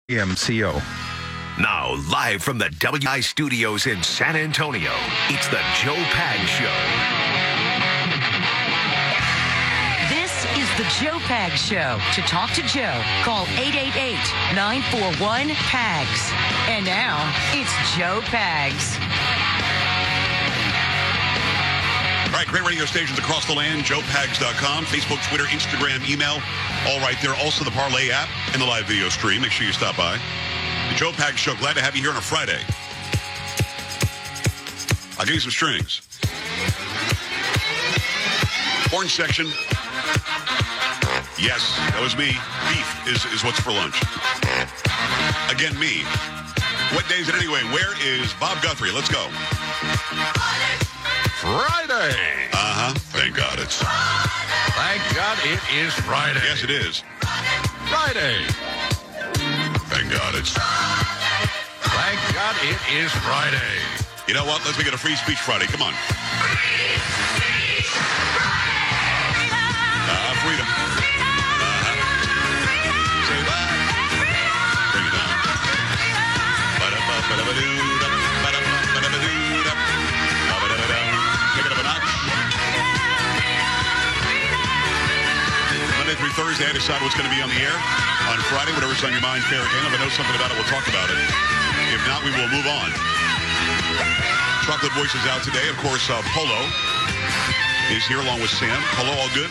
MCO. Now, live from the WI studios in San Antonio, it's the Joe Pags Show. This is the Joe Pags Show. To talk to Joe, call 888-941-PAGS. And now, it's Joe Pags. All right, great radio stations across the land, joepags.com, Facebook, Twitter, Instagram, email, all right there. Also the Parlay app and the live video stream. Make sure you stop by. The Joe Pags Show. Glad to have you here on a Friday. I'll give you some strings. Orange section. Yes, that was me. Beef is what's for lunch. Again, me. What day is it anyway? Where is Bob Guthrie? Let's go. Friday. Thank God it's... Thank God it is Friday. Yes, it is. Friday. Thank God it's... Thank God it is Friday. You know what? Let's make it a Free Speech Friday. Come on. Freedom. Say that. Bring it down. Take it up a notch. Monday through Thursday, I decide what's going to be on the air. On Friday, whatever's on your mind, fair game. If I know something about it, we'll talk about it. If not, we will move on. Chocolate Voice is out today. Of course, Polo is here along with Sam. Polo, all good?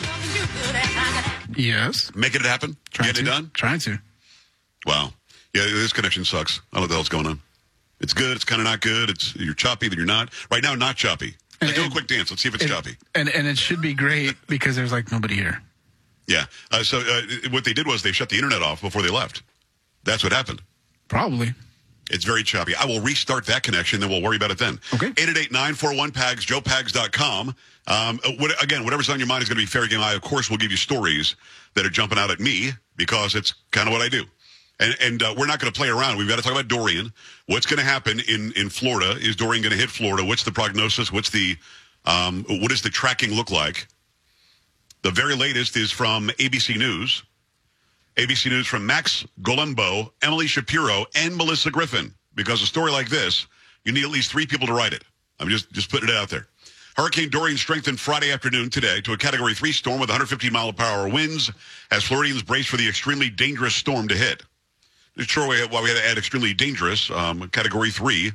Yes. Making it happen? Getting it done? Trying to. Wow. Yeah, this connection sucks. I don't know what the hell's going on. It's good. It's kind of not good. You're choppy, then you're not. Right now, not choppy. Let's do a quick dance. Let's see if it's choppy. And it should be great because there's like nobody here. Yeah. So what they did was they shut the internet off before they left. That's what happened. Probably. It's very choppy. I will restart that connection, then we'll worry about it then. Okay. 888-941-PAGS, joepags.com. Again, whatever's on your mind is going to be fair game. I, of course, will give you stories that are jumping out at me because it's kind of what I do. And we're not going to play around. We've got to talk about Dorian. What's going to happen in Florida? Is Dorian going to hit Florida? What's the prognosis? What does the tracking look like? The very latest is from ABC News. ABC News from Max Golembo, Emily Shapiro, and Melissa Griffin. Because a story like this, you need at least 3 people to write it. I'm just putting it out there. Hurricane Dorian strengthened Friday afternoon today to a Category 3 storm with 115-mile-per-hour winds as Floridians brace for the extremely dangerous storm to hit. Not sure why we had to add extremely dangerous. Category 3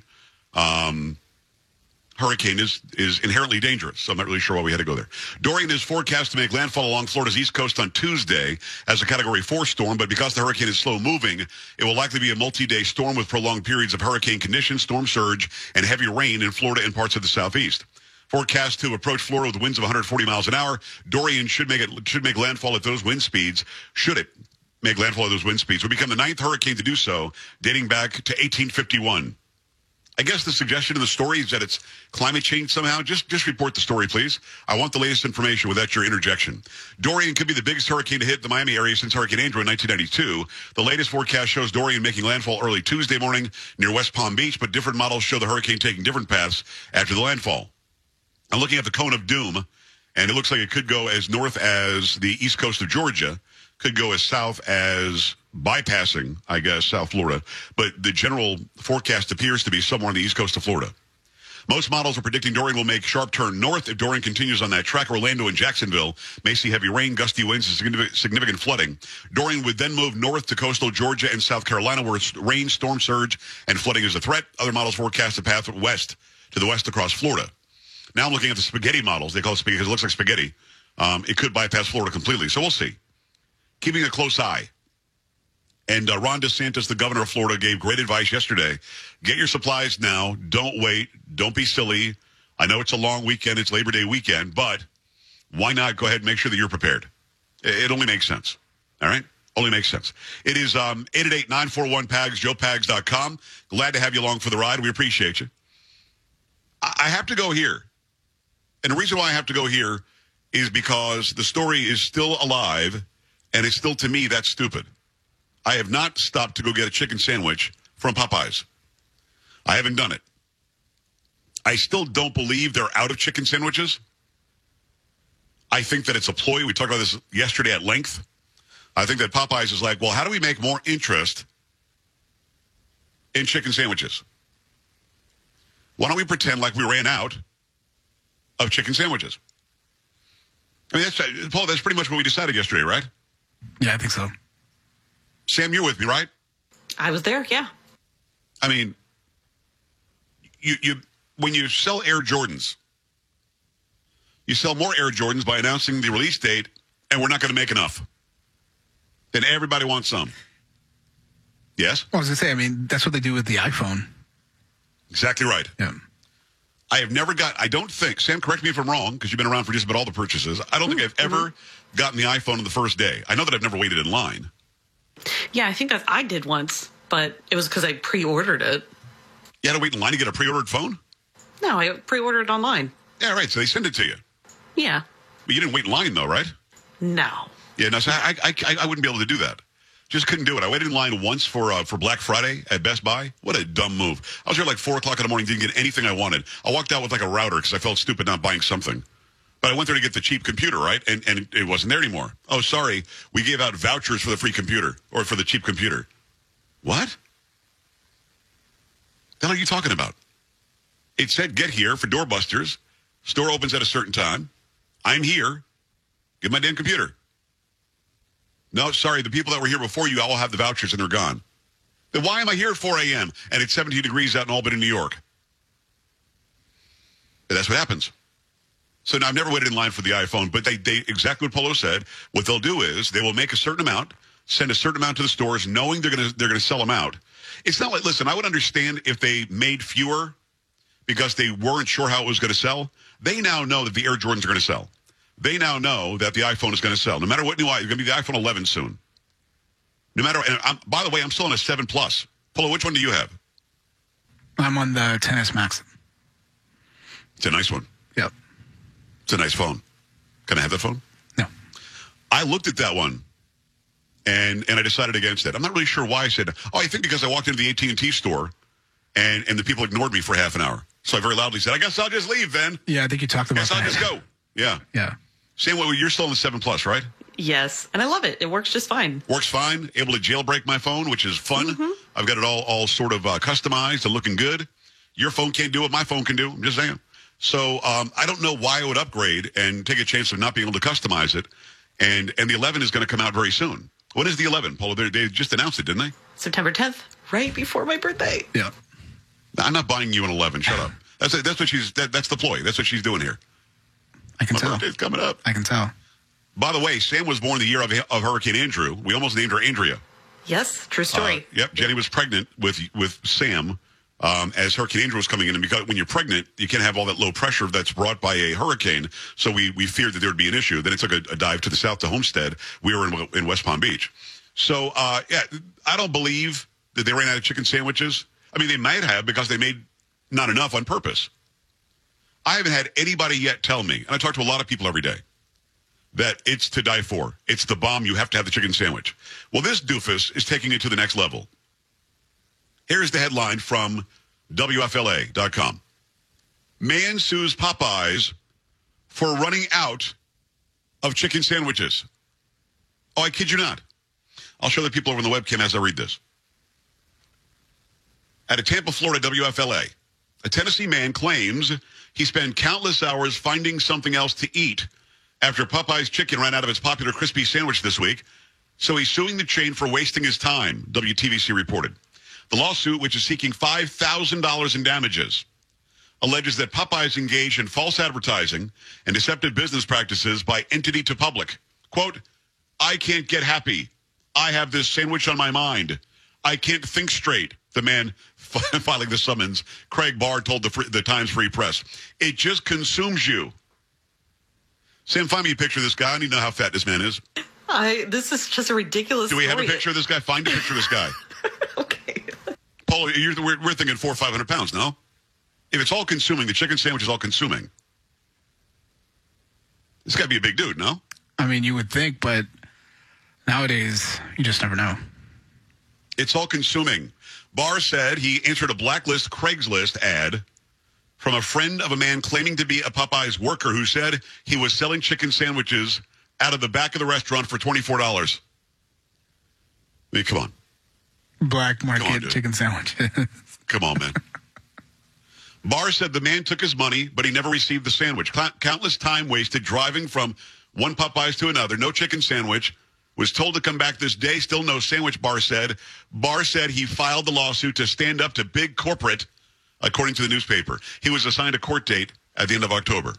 hurricane is inherently dangerous, so I'm not really sure why we had to go there. Dorian is forecast to make landfall along Florida's east coast on Tuesday as a Category 4 storm, but because the hurricane is slow-moving, it will likely be a multi-day storm with prolonged periods of hurricane conditions, storm surge, and heavy rain in Florida and parts of the southeast. Forecast to approach Florida with winds of 140 miles an hour. Dorian should make landfall at those wind speeds. Should it make landfall at those wind speeds, will become the 9th hurricane to do so, dating back to 1851. I guess the suggestion in the story is that it's climate change somehow. Just report the story, please. I want the latest information without your interjection. Dorian could be the biggest hurricane to hit the Miami area since Hurricane Andrew in 1992. The latest forecast shows Dorian making landfall early Tuesday morning near West Palm Beach, but different models show the hurricane taking different paths after the landfall. I'm looking at the cone of doom, and it looks like it could go as north as the east coast of Georgia, could go as south as bypassing, I guess, South Florida. But the general forecast appears to be somewhere on the east coast of Florida. Most models are predicting Dorian will make sharp turn north. If Dorian continues on that track, Orlando and Jacksonville may see heavy rain, gusty winds, and significant flooding. Dorian would then move north to coastal Georgia and South Carolina, where rain, storm surge, and flooding is a threat. Other models forecast a path west to the west across Florida. Now I'm looking at the spaghetti models. They call it spaghetti because it looks like spaghetti. It could bypass Florida completely, so we'll see. Keeping a close eye. And Ron DeSantis, the governor of Florida, gave great advice yesterday. Get your supplies now. Don't wait. Don't be silly. I know it's a long weekend. It's Labor Day weekend. But why not go ahead and make sure that you're prepared? It only makes sense. All right? Only makes sense. It is 888-941-PAGS, joepags.com. Glad to have you along for the ride. We appreciate you. I have to go here. And the reason why I have to go here is because the story is still alive. And it's still, to me, that's stupid. I have not stopped to go get a chicken sandwich from Popeyes. I haven't done it. I still don't believe they're out of chicken sandwiches. I think that it's a ploy. We talked about this yesterday at length. I think that Popeyes is like, well, how do we make more interest in chicken sandwiches. Why don't we pretend like we ran out of chicken sandwiches? I mean, Paul, that's pretty much what we decided yesterday, right? Yeah, I think so. Sam, you're with me, right? I was there, yeah. I mean, you when you sell Air Jordans, you sell more Air Jordans by announcing the release date, and we're not going to make enough. Then everybody wants some. Yes? Well, I was going to say, I mean, that's what they do with the iPhone. Exactly right. Yeah. I don't think, Sam, correct me if I'm wrong, because you've been around for just about all the purchases. I don't think I've ever gotten the iPhone on the first day. I know that I've never waited in line. Yeah, I think that I did once, but it was because I pre-ordered it. You had to wait in line to get a pre-ordered phone? No, I pre-ordered it online. Yeah, right. So they send it to you. Yeah. But you didn't wait in line, though, right? No. Yeah, no, so I wouldn't be able to do that. Just couldn't do it. I waited in line once for Black Friday at Best Buy. What a dumb move. I was here like 4 o'clock in the morning, didn't get anything I wanted. I walked out with like a router because I felt stupid not buying something. But I went there to get the cheap computer, right? And it wasn't there anymore. Oh, sorry. We gave out vouchers for the free computer or for the cheap computer. What? The hell are you talking about? It said, get here for doorbusters. Store opens at a certain time. I'm here. Get my damn computer. No, sorry. The people that were here before you all have the vouchers and they're gone. Then why am I here at 4 a.m. and it's 17 degrees out in Albany, New York? And that's what happens. So now I've never waited in line for the iPhone, but they exactly what Polo said. What they'll do is they will make a certain amount, send a certain amount to the stores, knowing they're gonna sell them out. It's not like, listen, I would understand if they made fewer because they weren't sure how it was going to sell. They now know that the Air Jordans are going to sell. They now know that the iPhone is going to sell. No matter what new iPhone, it's going to be the iPhone 11 soon. No matter, and by the way, I'm still on a 7 Plus. Polo, which one do you have? I'm on the XS Max. It's a nice one. Yep. It's a nice phone. Can I have that phone? No. I looked at that one, and I decided against it. I'm not really sure why I said, I think because I walked into the AT&T store, and the people ignored me for half an hour. So I very loudly said, I guess I'll just leave then. Yeah, I think you talked about Guess that. I'll just go. Yeah. Yeah. Sam, you're still on the 7 Plus, right? Yes, and I love it. It works just fine. Works fine. Able to jailbreak my phone, which is fun. Mm-hmm. I've got it all sort of customized and looking good. Your phone can't do what my phone can do. I'm just saying. So I don't know why I would upgrade and take a chance of not being able to customize it. And the 11 is going to come out very soon. When is the 11, Paul? They just announced it, didn't they? September 10th, right before my birthday. Yeah. I'm not buying you an 11. Shut up. That's what that's the ploy. That's what she's doing here. I can My tell. birthday's coming up. I can tell. By the way, Sam was born the year of Hurricane Andrew. We almost named her Andrea. Yes, true story. Yep, Jenny was pregnant with Sam as Hurricane Andrew was coming in. And because when you're pregnant, you can't have all that low pressure that's brought by a hurricane. So we feared that there would be an issue. Then it took a dive to the south to Homestead. We were in West Palm Beach. So, yeah, I don't believe that they ran out of chicken sandwiches. I mean, they might have because they made not enough on purpose. I haven't had anybody yet tell me, and I talk to a lot of people every day, that it's to die for. It's the bomb. You have to have the chicken sandwich. Well, this doofus is taking it to the next level. Here's the headline from WFLA.com. Man sues Popeyes for running out of chicken sandwiches. Oh, I kid you not. I'll show the people over on the webcam as I read this. At a Tampa, Florida WFLA, a Tennessee man claims he spent countless hours finding something else to eat after Popeye's Chicken ran out of its popular crispy sandwich this week. So he's suing the chain for wasting his time, WTVC reported. The lawsuit, which is seeking $5,000 in damages, alleges that Popeyes engaged in false advertising and deceptive business practices by entity to public. Quote, I can't get happy. I have this sandwich on my mind. I can't think straight. The man filing the summons, Craig Barr, told the Times Free Press. It just consumes you. Sam, find me a picture of this guy. I need to know how fat this man is. This is just a ridiculous Do we have a story. picture of this guy? Find a picture of this guy. Okay. Paul, we're thinking 400 or 500 pounds, no? If it's all consuming, the chicken sandwich is all consuming. This got to be a big dude, no? I mean, you would think, but nowadays, you just never know. It's all consuming. Barr said he answered a blacklist Craigslist ad from a friend of a man claiming to be a Popeyes worker who said he was selling chicken sandwiches out of the back of the restaurant for $24. I mean, come on. Black Come on, market dude. chicken sandwiches. Come on, man. Barr said the man took his money, but he never received the sandwich. Countless time wasted driving from one Popeyes to another. No chicken sandwich. Was told to come back this day. Still no sandwich, Barr said. Barr said he filed the lawsuit to stand up to big corporate, according to the newspaper. He was assigned a court date at the end of October.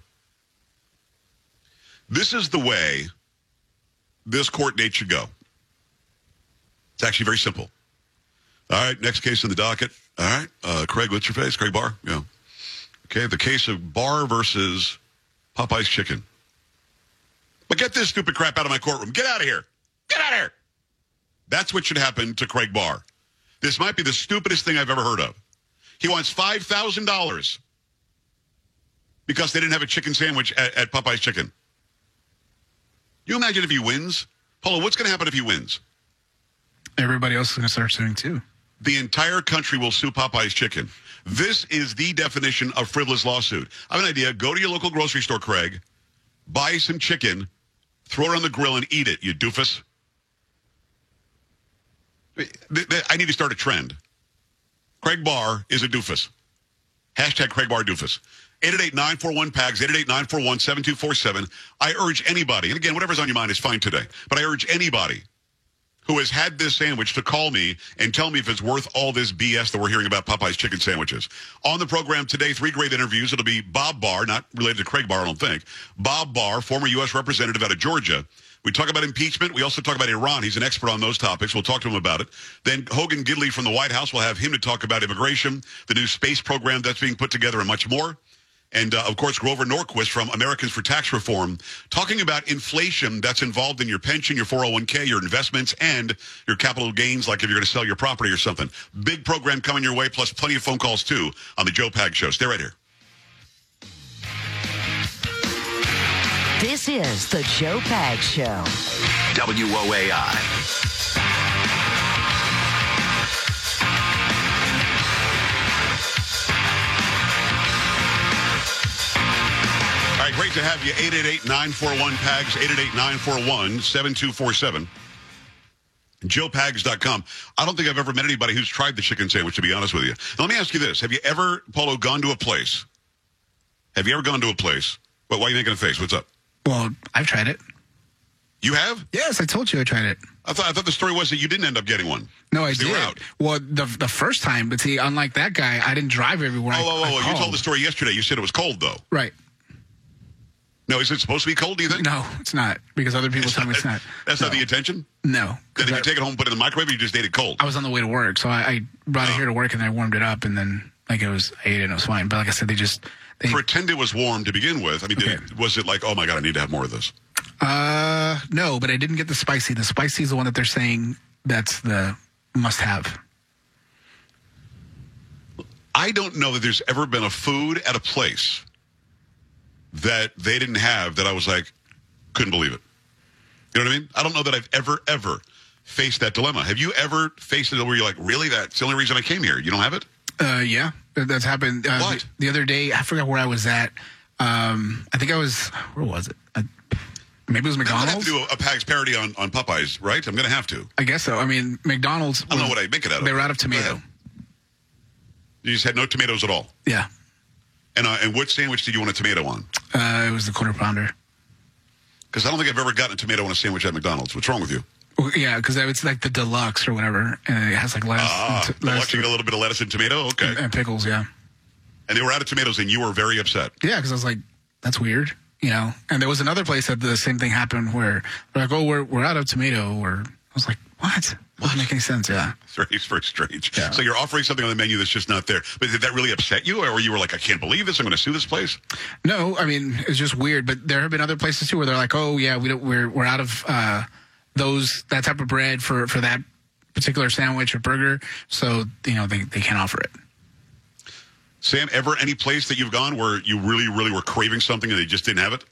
This is the way this court date should go. It's actually very simple. All right, next case in the docket. All right, Craig, what's your face? Craig Barr? Yeah. Okay, the case of Barr versus Popeye's Chicken. But get this stupid crap out of my courtroom. Get out of here. Get out of here. That's what should happen to Craig Barr. This might be the stupidest thing I've ever heard of. He wants $5,000 because they didn't have a chicken sandwich at Popeye's Chicken. You imagine if he wins? Paulo, what's going to happen if he wins? Everybody else is going to start suing too. The entire country will sue Popeye's Chicken. This is the definition of frivolous lawsuit. I have an idea. Go to your local grocery store, Craig. Buy some chicken. Throw it on the grill and eat it, you doofus. I need to start a trend. Craig Barr is a doofus. Hashtag Craig Barr doofus. 888-941-PAGS, 888-941-7247. I urge anybody, and again, whatever's on your mind is fine today, but I urge anybody who has had this sandwich to call me and tell me if it's worth all this BS that we're hearing about Popeye's chicken sandwiches. On the program today, 3 great interviews. It'll be Bob Barr, not related to Craig Barr, I don't think. Bob Barr, former U.S. representative out of Georgia. We talk about impeachment. We also talk about Iran. He's an expert on those topics. We'll talk to him about it. Then Hogan Gidley from the White House. We'll have him to talk about immigration, the new space program that's being put together, and much more. And, of course, Grover Norquist from Americans for Tax Reform, talking about inflation that's involved in your pension, your 401k, your investments, and your capital gains, like if you're going to sell your property or something. Big program coming your way, plus plenty of phone calls, too, on the Joe Pag Show. Stay right here. This is the Joe Pag Show. WOAI. All right, great to have you. 888-941-PAGS, 888-941-7247. JoePags.com. I don't think I've ever met anybody who's tried the chicken sandwich, to be honest with you. Now, let me ask you this. Have you ever, Paulo, gone to a place? Have you ever gone to a place? Why are you making a face? What's up? Well, I've tried it. You have? Yes, I told you I tried it. I thought the story was that you didn't end up getting one. No, I They were did. out. Well, the first time, but see, unlike that guy, I didn't drive everywhere. I You called. told the story yesterday. You said it was cold, though. Right. No, is it supposed to be cold, do you think? No, it's not, because other people tell me it's not. That's not the intention? No. Then did you I- take it home and put it in the microwave, or you just ate it cold? I was on the way to work, so I brought it here to work, and I warmed it up, and then I ate it, and it was fine. But like I said, they Pretend it was warm to begin with. I mean, Okay. was it like, oh my God, I need to have more of this? no, but I didn't get the spicy. The spicy is the one that they're saying that's the must-have. I don't know that there's ever been a food at a place that they didn't have that I was like, couldn't believe it. You know what I mean? I don't know that I've ever faced that dilemma. Have you ever faced it where you're like, really? That's the only reason I came here. You don't have it? Yeah, that's happened. What? The other day, I forgot where I was at. I think where was it? Maybe it was I'm going to have McDonald's? to do a Pags parody on Popeyes, right? I'm going to have to. I guess so. I mean, McDonald's. I don't know what I make it out of. They were out of Go tomato. ahead. You just had no tomatoes at all. Yeah. And what sandwich did you want a tomato on? It was the quarter pounder. Because I don't think I've ever gotten a tomato on a sandwich at McDonald's. What's wrong with you? Well, yeah, because it's like the deluxe or whatever, and it has like lettuce, Watching a little bit of lettuce and tomato? Okay. and pickles, yeah. And they were out of tomatoes, and you were very upset. Yeah, because I was like, that's weird, you know. And there was another place that the same thing happened where they're like, oh, we're out of tomato. Or I was like, what? Doesn't make any sense. Yeah. It's very strange. Yeah. So you're offering something on the menu that's just not there. But did that really upset you? Or you were like, I can't believe this. I'm going to sue this place? No, I mean, it's just weird. But there have been other places too where they're like, oh yeah, we're out of that type of bread for that particular sandwich or burger. So they can't offer it. Sam, ever any place that you've gone where you really, really were craving something and they just didn't have it?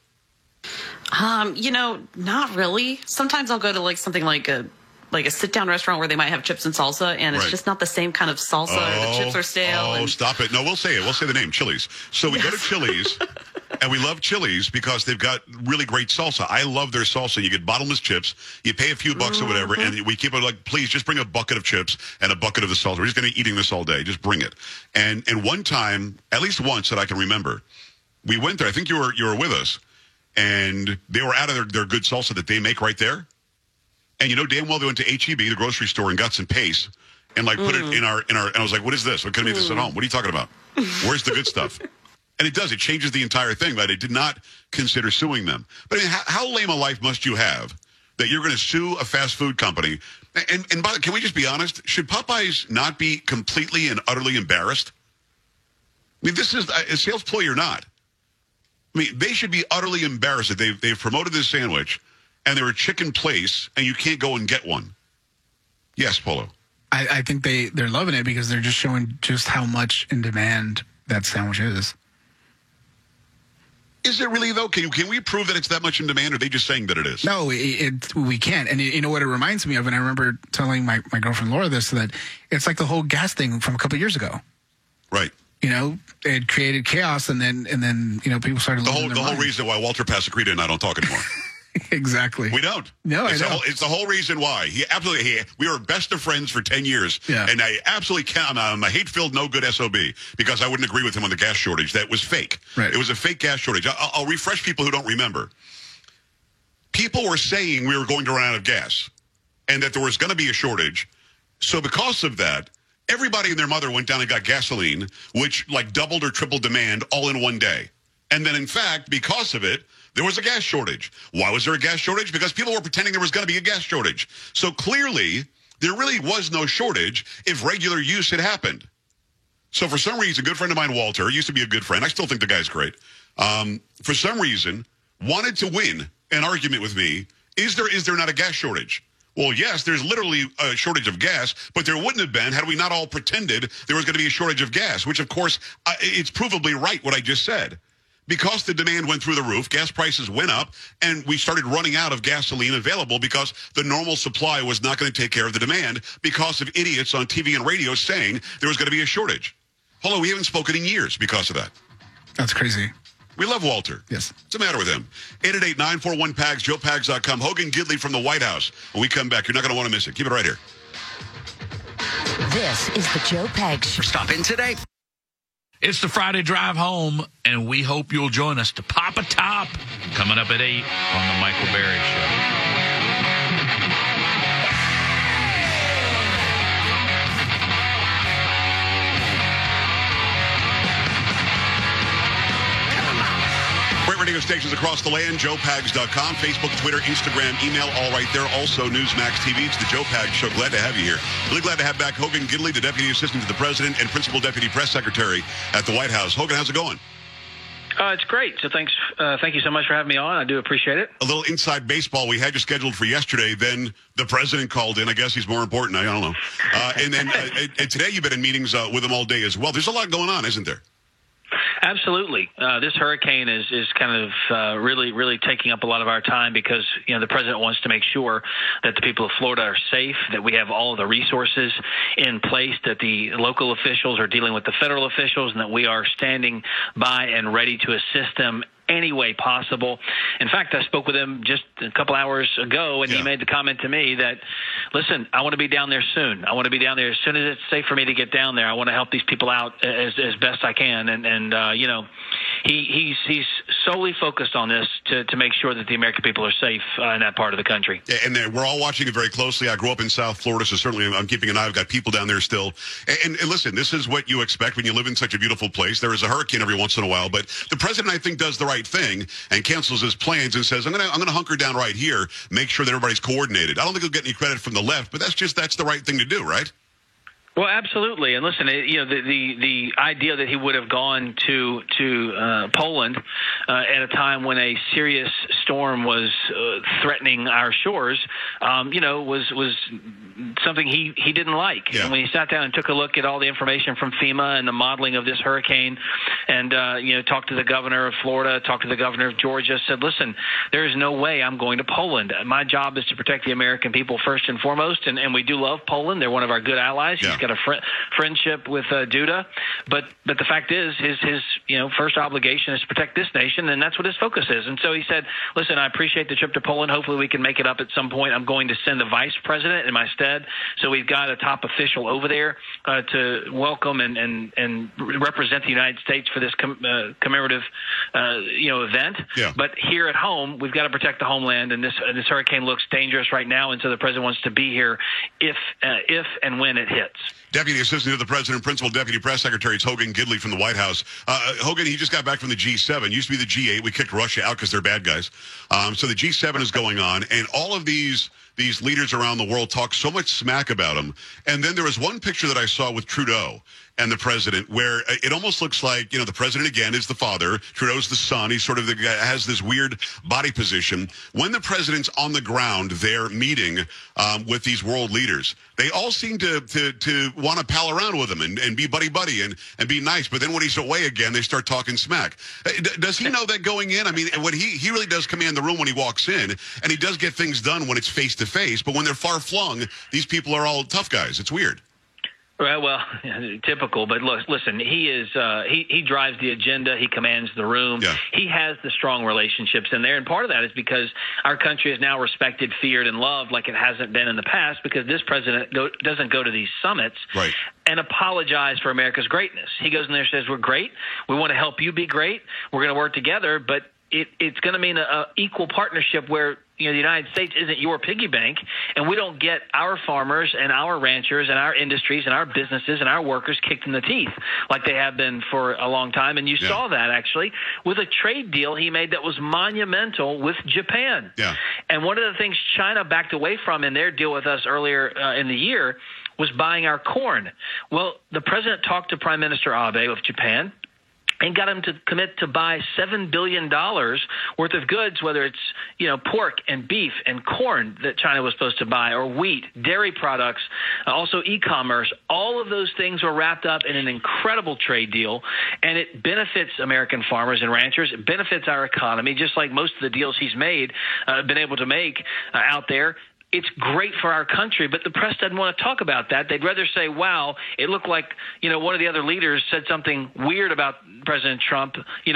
Not really. Sometimes I'll go to something like a sit-down restaurant where they might have chips and salsa, and it's Right. just not the same kind of salsa, or the chips are stale. Oh, and stop it. No, we'll say it. We'll say the name, Chili's. So we go to Chili's, And we love Chili's because they've got really great salsa. I love their salsa. You get bottomless chips. You pay a few bucks or whatever, and we keep it like, please just bring a bucket of chips and a bucket of the salsa. We're just going to be eating this all day. Just bring it. And one time, at least once that I can remember, we went there. I think you were with us, and they were out of their good salsa that they make right there. And you know damn well they went to H-E-B, the grocery store, and got some paste and like put it in our. And I was like, what is this? We couldn't make this at home. What are you talking about? Where's the good stuff? And it does. It changes the entire thing. But I did not consider suing them. But I mean, how lame a life must you have that you're going to sue a fast food company? And by the way, can we just be honest? Should Popeyes not be completely and utterly embarrassed? I mean, this is a sales ploy or not. I mean, they should be utterly embarrassed that they've promoted this sandwich and they're a chicken place and you can't go and get one. Yes, Polo. I think they're loving it because they're just showing just how much in demand that sandwich is. Is it really, though? Can we prove that it's that much in demand, or are they just saying that it is? No, we can't. And you know what it reminds me of? And I remember telling my girlfriend Laura this, that it's like the whole gas thing from a couple of years ago. Right. You know, it created chaos, and then you know, people started losing their the whole minds. reason why Walter Pasacreta and I don't talk anymore. Exactly. We don't. No, it's I know. It's the whole reason why. We were best of friends for 10 years. Yeah. And I absolutely can't. I'm a hate-filled, no-good SOB because I wouldn't agree with him on the gas shortage. That was fake. Right. It was a fake gas shortage. I'll refresh people who don't remember. People were saying we were going to run out of gas and that there was going to be a shortage. So because of that, everybody and their mother went down and got gasoline, which like doubled or tripled demand all in one day. And then, in fact, because of it, there was a gas shortage. Why was there a gas shortage? Because people were pretending there was going to be a gas shortage. So clearly, there really was no shortage if regular use had happened. So for some reason, a good friend of mine, Walter, used to be a good friend. I still think the guy's great. For some reason, wanted to win an argument with me. Is there not a gas shortage? Well, yes, there's literally a shortage of gas, but there wouldn't have been had we not all pretended there was going to be a shortage of gas, which, of course, it's provably right what I just said. Because the demand went through the roof, gas prices went up, and we started running out of gasoline available because the normal supply was not going to take care of the demand because of idiots on TV and radio saying there was going to be a shortage. Hello, we haven't spoken in years because of that. That's crazy. We love Walter. Yes. What's the matter with him? 888-941-PAGS, JoePags.com. Hogan Gidley from the White House. When we come back, you're not going to want to miss it. Keep it right here. This is the Joe Pags Show. Stop in today. It's the Friday drive home, and we hope you'll join us to Pop a Top coming up at 8 on the Michael Berry Show. Great radio stations across the land, JoePags.com, Facebook, Twitter, Instagram, email, all right there. Also, Newsmax TV. It's the Joe Pags Show. Glad to have you here. Really glad to have back Hogan Gidley, the Deputy Assistant to the President and Principal Deputy Press Secretary at the White House. Hogan, how's it going? It's great. So thank you so much for having me on. I do appreciate it. A little inside baseball. We had you scheduled for yesterday. Then the president called in. I guess he's more important. I don't know. And then today you've been in meetings with him all day as well. There's a lot going on, isn't there? Absolutely. This hurricane is kind of really taking up a lot of our time because, you know, the president wants to make sure that the people of Florida are safe, that we have all of the resources in place, that the local officials are dealing with the federal officials, and that we are standing by and ready to assist them any way possible. In fact, I spoke with him just a couple hours ago, and he made the comment to me that, listen, I want to be down there soon. I want to be down there as soon as it's safe for me to get down there. I want to help these people out as best I can. And you know, he's solely focused on this to make sure that the American people are safe in that part of the country. Yeah, and we're all watching it very closely. I grew up in South Florida, so certainly I'm keeping an eye. I've got people down there still. And listen, this is what you expect when you live in such a beautiful place. There is a hurricane every once in a while, but the president, I think, does the right thing and cancels his plans and says, I'm gonna hunker down right here, make sure that everybody's coordinated. I don't think he'll get any credit from the left, but that's the right thing to do, right? Well, absolutely. And listen, you know, the idea that he would have gone to Poland at a time when a serious storm was threatening our shores, you know, was something he didn't like. Yeah. And when he sat down and took a look at all the information from FEMA and the modeling of this hurricane, and you know, talked to the governor of Florida, talked to the governor of Georgia, said, listen, there is no way I'm going to Poland. My job is to protect the American people first and foremost, and we do love Poland. They're one of our good allies. Yeah. He's got got a friendship with Duda, but the fact is his first obligation is to protect this nation, and that's what his focus is. And so he said, listen, I appreciate the trip to Poland. Hopefully we can make it up at some point. I'm going to send the vice president in my stead. So we've got a top official over there to welcome and represent the United States for this commemorative event. Yeah. But here at home, we've got to protect the homeland, and this hurricane looks dangerous right now, and so the president wants to be here if and when it hits. Deputy Assistant to the President, Principal Deputy Press Secretary, it's Hogan Gidley from the White House. Hogan, he just got back from the G7. Used to be the G8. We kicked Russia out because they're bad guys. So the G7 is going on, and all of these leaders around the world talk so much smack about him. And then there was one picture that I saw with Trudeau and the president where it almost looks like, the president again is the father. Trudeau's the son. He's sort of the guy, has this weird body position. When the president's on the ground, they're meeting with these world leaders. They all seem to want to pal around with him and be buddy-buddy and be nice. But then when he's away again, they start talking smack. Does he know that going in? I mean, when he really does command the room when he walks in, and he does get things done when it's face-to-face. But when they're far-flung, these people are all tough guys. It's weird. Well, typical. But listen, he is he drives the agenda. He commands the room. Yeah. He has the strong relationships in there, and part of that is because our country is now respected, feared, and loved like it hasn't been in the past. Because this president doesn't go to these summits right. and apologize for America's greatness. He goes in there and says, "We're great. We want to help you be great. We're going to work together." But it's going to mean an equal partnership where the United States isn't your piggy bank, and we don't get our farmers and our ranchers and our industries and our businesses and our workers kicked in the teeth like they have been for a long time. And you saw that actually with a trade deal he made that was monumental with Japan. Yeah. And one of the things China backed away from in their deal with us earlier in the year was buying our corn. Well, the president talked to Prime Minister Abe of Japan and got him to commit to buy $7 billion worth of goods, whether it's, pork and beef and corn that China was supposed to buy, or wheat, dairy products, also e-commerce. All of those things were wrapped up in an incredible trade deal, and it benefits American farmers and ranchers. It benefits our economy, just like most of the deals he's made, been able to make out there. It's great for our country, but the press doesn't want to talk about that. They'd rather say, wow, it looked like, one of the other leaders said something weird about President Trump,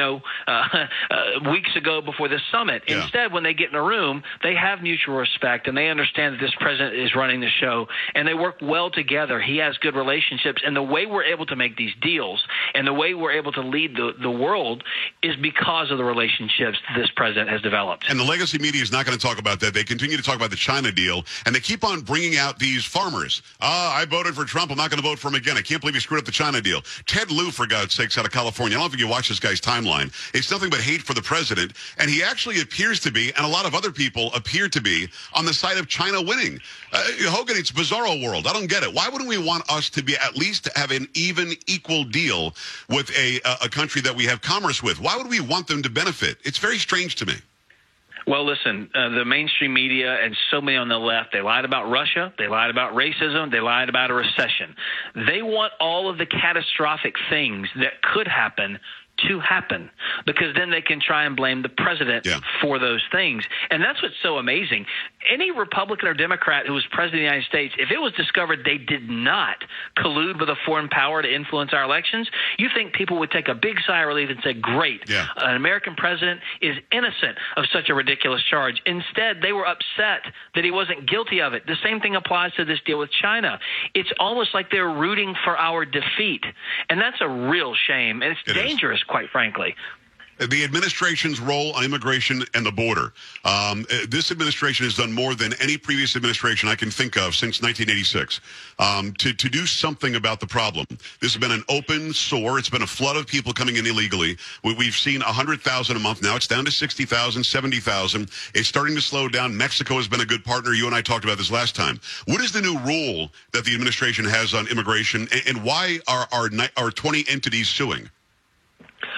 weeks ago before this summit. Yeah. Instead, when they get in a room, they have mutual respect, and they understand that this president is running the show, and they work well together. He has good relationships, and the way we're able to make these deals and the way we're able to lead the world is because of the relationships this president has developed. And the legacy media is not going to talk about that. They continue to talk about the China deal. And they keep on bringing out these farmers. I voted for Trump. I'm not going to vote for him again. I can't believe he screwed up the China deal. Ted Lieu, for God's sakes, out of California. I don't know if you watch this guy's timeline. It's nothing but hate for the president. And he actually appears to be, and a lot of other people appear to be, on the side of China winning. Hogan, it's bizarro world. I don't get it. Why wouldn't we want us to be at least have an equal deal with a country that we have commerce with? Why would we want them to benefit? It's very strange to me. Well, listen, the mainstream media and so many on the left, they lied about Russia, they lied about racism, they lied about a recession. They want all of the catastrophic things that could happen to happen, because then they can try and blame the president for those things. And that's what's so amazing. Any Republican or Democrat who was president of the United States, if it was discovered they did not collude with a foreign power to influence our elections, you think people would take a big sigh of relief and say, great, an American president is innocent of such a ridiculous charge. Instead, they were upset that he wasn't guilty of it. The same thing applies to this deal with China. It's almost like they're rooting for our defeat. And that's a real shame. And it's dangerous, quite frankly. The administration's role on immigration and the border. This administration has done more than any previous administration I can think of since 1986 to do something about the problem. This has been an open sore. It's been a flood of people coming in illegally. We've seen 100,000 a month. Now it's down to 60,000, 70,000. It's starting to slow down. Mexico has been a good partner. You and I talked about this last time. What is the new rule that the administration has on immigration, and why are 20 entities suing?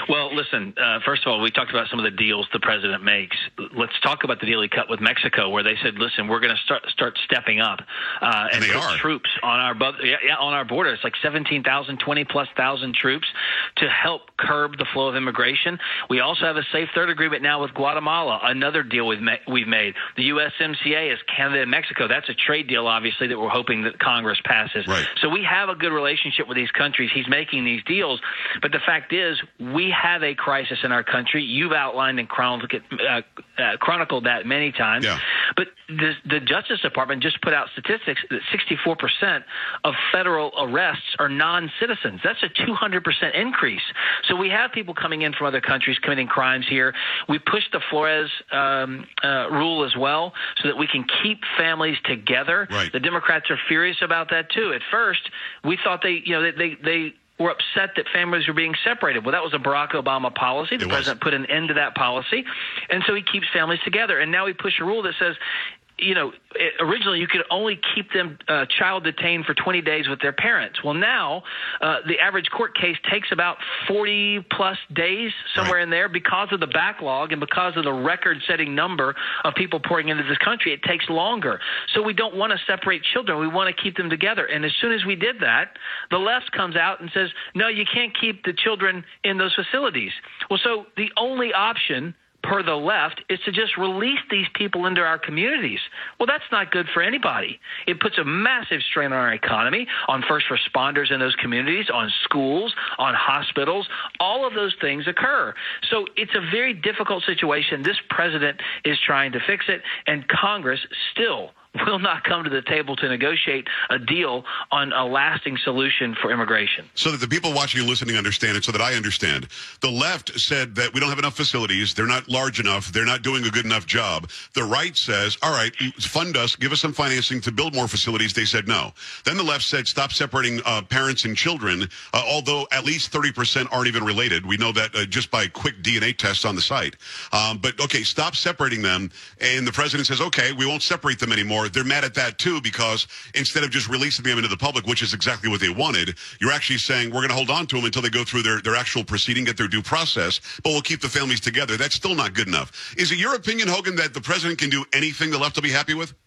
Well, listen, first of all, we talked about some of the deals the president makes. Let's talk about the deal he cut with Mexico, where they said, listen, we're going to start stepping up and put troops on our border. It's like 17,000, 20-plus thousand troops to help curb the flow of immigration. We also have a Safe Third agreement now with Guatemala, another deal we've made. The USMCA is Canada and Mexico. That's a trade deal, obviously, that we're hoping that Congress passes. Right. So we have a good relationship with these countries. He's making these deals. But the fact is, we have a crisis in our country. You've outlined and chronicled that many times. Yeah. But the Justice Department just put out statistics that 64% of federal arrests are non-citizens. That's a 200% increase. So we have people coming in from other countries committing crimes here. We pushed the Flores rule as well so that we can keep families together. Right. The Democrats are furious about that, too. At first, we thought they were upset that families were being separated. Well, that was a Barack Obama policy. The president put an end to that policy, and so he keeps families together. And now we push a rule that says, originally you could only keep them child detained for 20 days with their parents. Well, now the average court case takes about 40-plus days, somewhere in there, because of the backlog and because of the record-setting number of people pouring into this country. It takes longer. So we don't want to separate children. We want to keep them together. And as soon as we did that, the left comes out and says, no, you can't keep the children in those facilities. Well, so the only option per the left is to just release these people into our communities. Well, that's not good for anybody. It puts a massive strain on our economy, on first responders in those communities, on schools, on hospitals. All of those things occur. So it's a very difficult situation. This president is trying to fix it, and Congress still will not come to the table to negotiate a deal on a lasting solution for immigration. So that the people watching and listening understand it, so that I understand. The left said that we don't have enough facilities. They're not large enough. They're not doing a good enough job. The right says, all right, fund us, give us some financing to build more facilities. They said no. Then the left said, stop separating parents and children, although at least 30% aren't even related. We know that just by quick DNA tests on the site. But, okay, stop separating them. And the president says, okay, we won't separate them anymore. They're mad at that, too, because instead of just releasing them into the public, which is exactly what they wanted, you're actually saying we're going to hold on to them until they go through their actual proceeding, get their due process, but we'll keep the families together. That's still not good enough. Is it your opinion, Hogan, that the president can do anything the left will be happy with?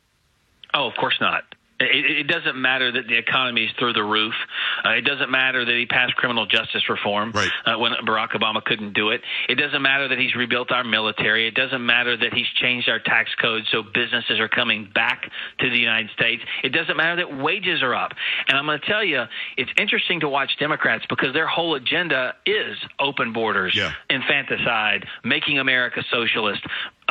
Oh, of course not. It doesn't matter that the economy is through the roof. It doesn't matter that he passed criminal justice reform when Barack Obama couldn't do it. It doesn't matter that he's rebuilt our military. It doesn't matter that he's changed our tax code so businesses are coming back to the United States. It doesn't matter that wages are up. And I'm going to tell you, it's interesting to watch Democrats because their whole agenda is open borders, infanticide, making America socialist,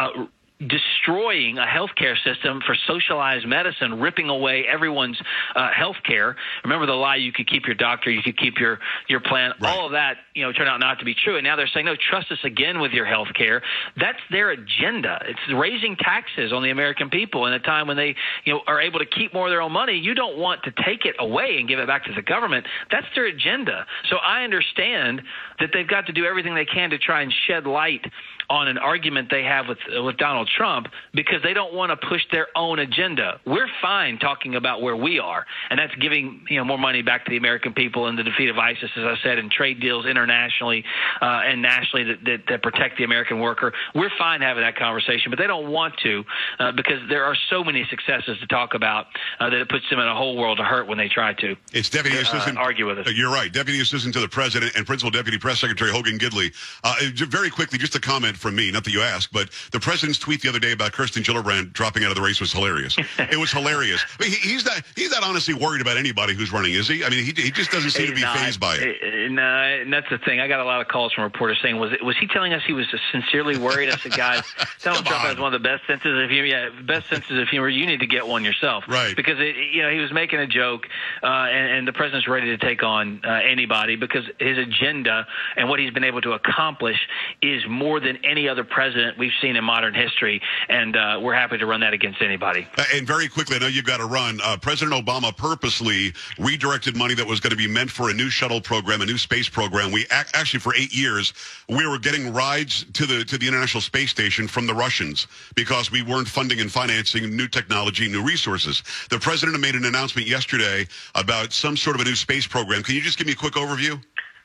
destroying a healthcare system for socialized medicine, ripping away everyone's healthcare. Remember the lie, you could keep your doctor, you could keep your plan. Right. All of that, turned out not to be true. And now they're saying, no, trust us again with your healthcare. That's their agenda. It's raising taxes on the American people in a time when they, are able to keep more of their own money. You don't want to take it away and give it back to the government. That's their agenda. So I understand that they've got to do everything they can to try and shed light on an argument they have with Donald Trump because they don't want to push their own agenda. We're fine talking about where we are, and that's giving more money back to the American people and the defeat of ISIS, as I said, and trade deals internationally and nationally that protect the American worker. We're fine having that conversation, but they don't want to because there are so many successes to talk about that it puts them in a whole world of hurt when they try to. It's Deputy Assistant argue with us. You're right. Deputy Assistant to the President and Principal Deputy Press Secretary Hogan Gidley. Very quickly, just a comment from me, not that you asked, but the president's tweet the other day about Kirsten Gillibrand dropping out of the race was hilarious. It was hilarious. But he's not honestly worried about anybody who's running, is he? I mean, he just doesn't seem to be fazed by it. No, and that's the thing. I got a lot of calls from reporters saying, was he telling us he was sincerely worried? I said, guys, Donald Trump has one of the best senses of humor. Yeah, best senses of humor. You need to get one yourself, right? Because he was making a joke, and the president's ready to take on anybody because his agenda and what he's been able to accomplish is more than any other president we've seen in modern history, and we're happy to run that against anybody. And very quickly, I know you've got to run. President Obama purposely redirected money that was going to be meant for a new shuttle program, a new space program. We actually, for 8 years, we were getting rides to the International Space Station from the Russians because we weren't funding and financing new technology, new resources. The president made an announcement yesterday about some sort of a new space program. Can you just give me a quick overview?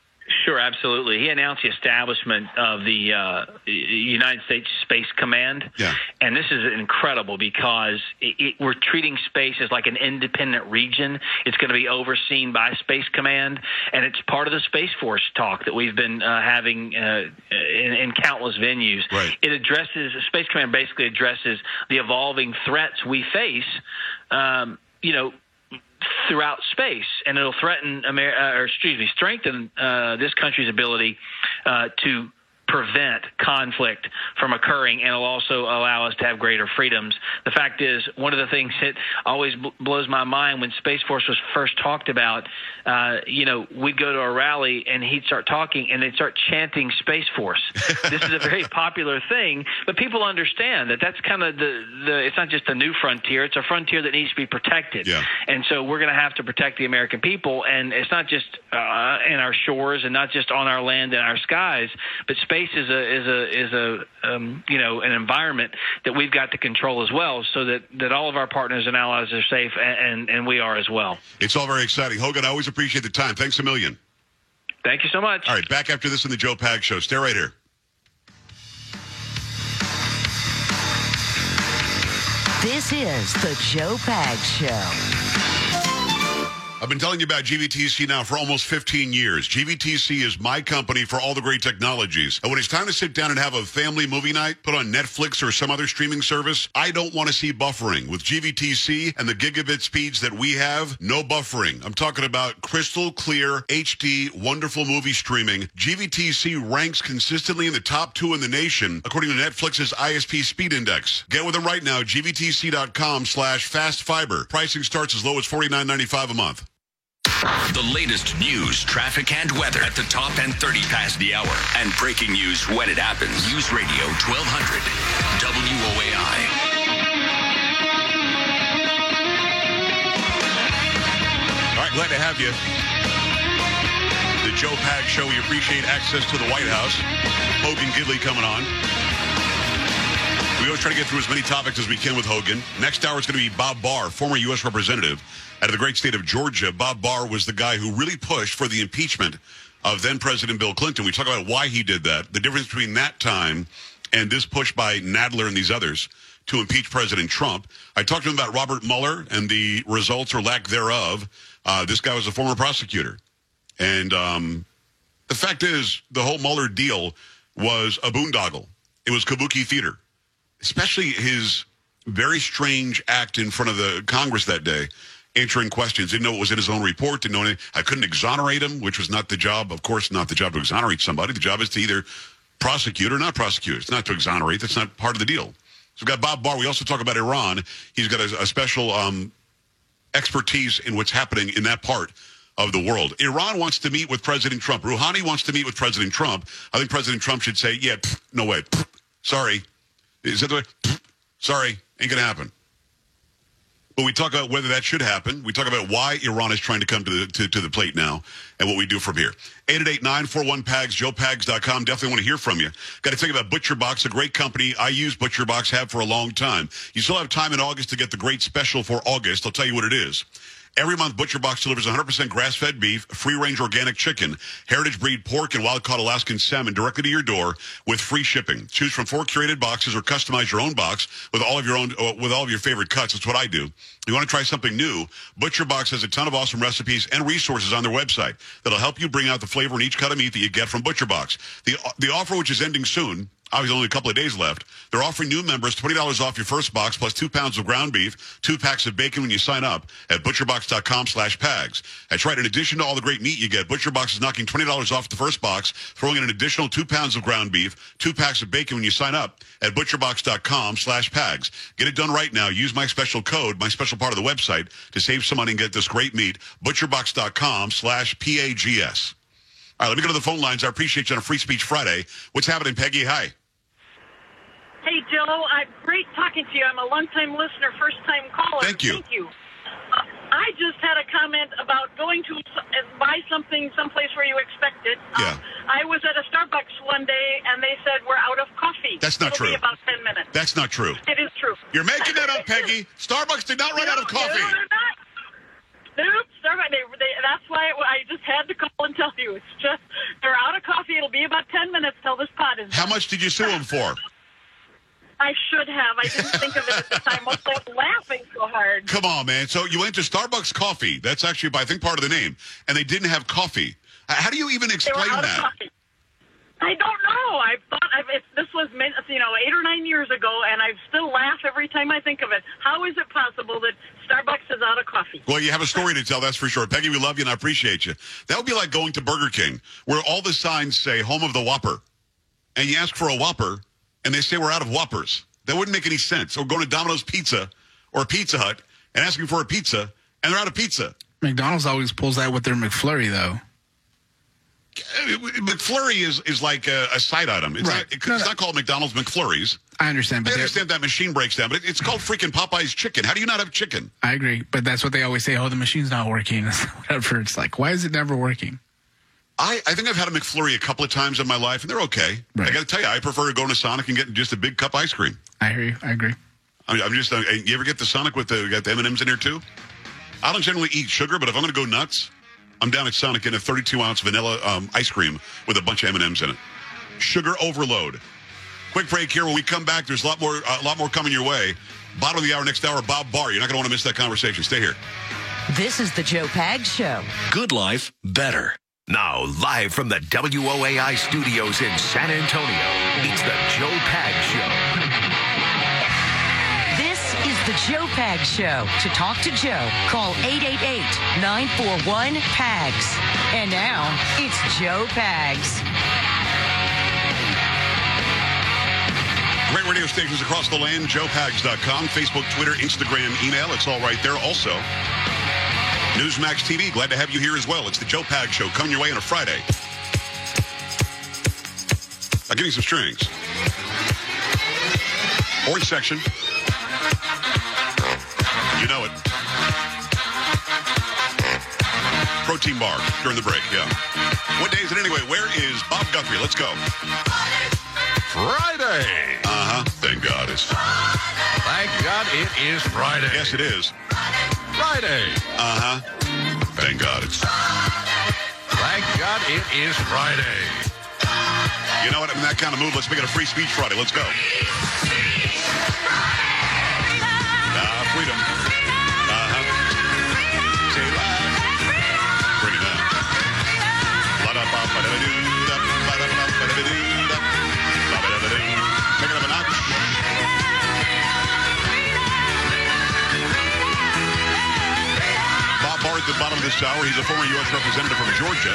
Sure, absolutely. He announced the establishment of the United States Space Command. Yeah. And this is incredible because we're treating space as like an independent region. It's going to be overseen by Space Command, and it's part of the Space Force talk that we've been having in countless venues. Right. Space Command basically addresses the evolving threats we face, throughout space, and it'll strengthen this country's ability to prevent conflict from occurring, and it'll also allow us to have greater freedoms. The fact is, one of the things that always blows my mind when Space Force was first talked about, we'd go to a rally and he'd start talking and they'd start chanting Space Force. This is a very popular thing, but people understand that that's kind of it's not just a new frontier, it's a frontier that needs to be protected. Yeah. And so we're going to have to protect the American people, and it's not just in our shores and not just on our land and our skies, but space is an environment that we've got to control as well, so that all of our partners and allies are safe, and we are as well. It's all very exciting. Hogan, I always appreciate the time. Thanks a million. Thank you so much. All right, back after this in the Joe Pags Show. Stay right here. This is the Joe Pags Show. I've been telling you about GVTC now for almost 15 years. GVTC is my company for all the great technologies. And when it's time to sit down and have a family movie night, put on Netflix or some other streaming service, I don't want to see buffering. With GVTC and the gigabit speeds that we have, no buffering. I'm talking about crystal clear, HD, wonderful movie streaming. GVTC ranks consistently in the top 2 in the nation, according to Netflix's ISP Speed Index. Get with them right now, gvtc.com/fastfiber. Pricing starts as low as $49.95 a month. The latest news, traffic, and weather at the top and 30 past the hour. And breaking news when it happens. News Radio 1200 WOAI. All right, glad to have you. The Joe Pags Show. We appreciate access to the White House. Hogan Gidley coming on. We always try to get through as many topics as we can with Hogan. Next hour is going to be Bob Barr, former U.S. representative out of the great state of Georgia. Bob Barr was the guy who really pushed for the impeachment of then-President Bill Clinton. We talk about why he did that, the difference between that time and this push by Nadler and these others to impeach President Trump. I talked to him about Robert Mueller and the results or lack thereof. This guy was a former prosecutor. And the fact is, the whole Mueller deal was a boondoggle. It was kabuki theater, especially his very strange act in front of the Congress that day, answering questions. Didn't know it was in his own report. Didn't know anything. I couldn't exonerate him, which was not the job. Of course, not the job to exonerate somebody. The job is to either prosecute or not prosecute. It's not to exonerate. That's not part of the deal. So we've got Bob Barr. We also talk about Iran. He's got a special expertise in what's happening in that part of the world. Iran wants to meet with President Trump. Rouhani wants to meet with President Trump. I think President Trump should say, yeah, no way. Sorry. Is that the way? Sorry. Ain't going to happen. But we talk about whether that should happen. We talk about why Iran is trying to come to the plate now and what we do from here. 888-941-PAGS, joepags.com. Definitely want to hear from you. Got to think about ButcherBox, a great company. I use ButcherBox, have for a long time. You still have time in August to get the great special for August. I'll tell you what it is. Every month, ButcherBox delivers 100% grass-fed beef, free-range organic chicken, heritage breed pork, and wild-caught Alaskan salmon directly to your door with free shipping. Choose from 4 curated boxes or customize your own box with all of your favorite cuts. That's what I do. You want to try something new? ButcherBox has a ton of awesome recipes and resources on their website that'll help you bring out the flavor in each cut of meat that you get from ButcherBox. The offer, which is ending soon, obviously only a couple of days left, they're offering new members $20 off your first box plus 2 pounds of ground beef, 2 packs of bacon when you sign up at butcherbox.com/PAGS. That's right. In addition to all the great meat you get, ButcherBox is knocking $20 off the first box, throwing in an additional 2 pounds of ground beef, 2 packs of bacon when you sign up at butcherbox.com/PAGS. Get it done right now. Use my special code, my special part of the website, to save some money and get this great meat. Butcherbox.com/PAGS. All right, let me go to the phone lines. I appreciate you on a Free Speech Friday. What's happening, Peggy? Hi. Hey, Joe. Great talking to you. I'm a long-time listener, first-time caller. Thank you. Thank you. I just had a comment about going to buy something someplace where you expect it. Yeah. I was at a Starbucks one day, and they said, we're out of coffee. That's not true. It'll be about 10 minutes. That's not true. It is true. You're making that up, Peggy. Starbucks did not run out of coffee. No, they're not. Nope, Starbucks. That's why I just had to call and tell you. It's just they're out of coffee. It'll be about 10 minutes till this pot is done. How much did you sue them for? I should have. I didn't think of it at the time. I was laughing so hard. Come on, man. So you went to Starbucks Coffee. That's actually, I think, part of the name. And they didn't have coffee. How do you even They explain were out that? of coffee. I don't know. I thought this was 8 or 9 years ago, and I still laugh every time I think of it. How is it possible that Starbucks is out of coffee? Well, you have a story to tell, that's for sure. Peggy, we love you and I appreciate you. That would be like going to Burger King, where all the signs say home of the Whopper. And you ask for a Whopper, and they say we're out of Whoppers. That wouldn't make any sense. Or going to Domino's Pizza or Pizza Hut and asking for a pizza, and they're out of pizza. McDonald's always pulls that with their McFlurry, though. McFlurry is like a side item. It's, Right. it's not called McDonald's McFlurries. I understand, I but understand that machine breaks down, but it's called freaking Popeye's chicken. How do you not have chicken? I agree, but that's what they always say. Oh, the machine's not working. Whatever. It's like, why is it never working? I think I've had a McFlurry a couple of times in my life, and they're okay. Right. I got to tell you, I prefer going to Sonic and getting just a big cup ice cream. I hear you. I agree. I'm just. You ever get the Sonic with the M&Ms in there too? I don't generally eat sugar, but if I'm going to go nuts, I'm down at Sonic getting a 32-ounce vanilla ice cream with a bunch of M&Ms in it. Sugar overload. Quick break here. When we come back, there's a lot more coming your way. Bottom of the hour, next hour, Bob Barr. You're not going to want to miss that conversation. Stay here. This is the Joe Pags Show. Good life, better. Now, live from the WOAI studios in San Antonio, it's the Joe Pags Show. This is the Joe Pags Show. To talk to Joe, call 888-941-PAGS. And now, it's Joe Pags. Great radio stations across the land. JoePags.com, Facebook, Twitter, Instagram, email. It's all right there. Also, Newsmax TV. Glad to have you here as well. It's the Joe Pags Show. Coming your way on a Friday. I'll give you some strings. Orange section. You know it. Protein bar during the break, yeah. What day is it anyway? Where is Bob Guthrie? Let's go. Friday. Thank God it's... Thank God it is Friday. Yes, it is. Friday. Thank God it's... Thank God it is Friday. You know what? I'm in that kind of mood. Let's make it a free speech Friday. Let's go. Freedom. Say loud. Bring it down. Take it up a notch. Bob Barr at the bottom of this hour. He's a former U.S. representative from Georgia.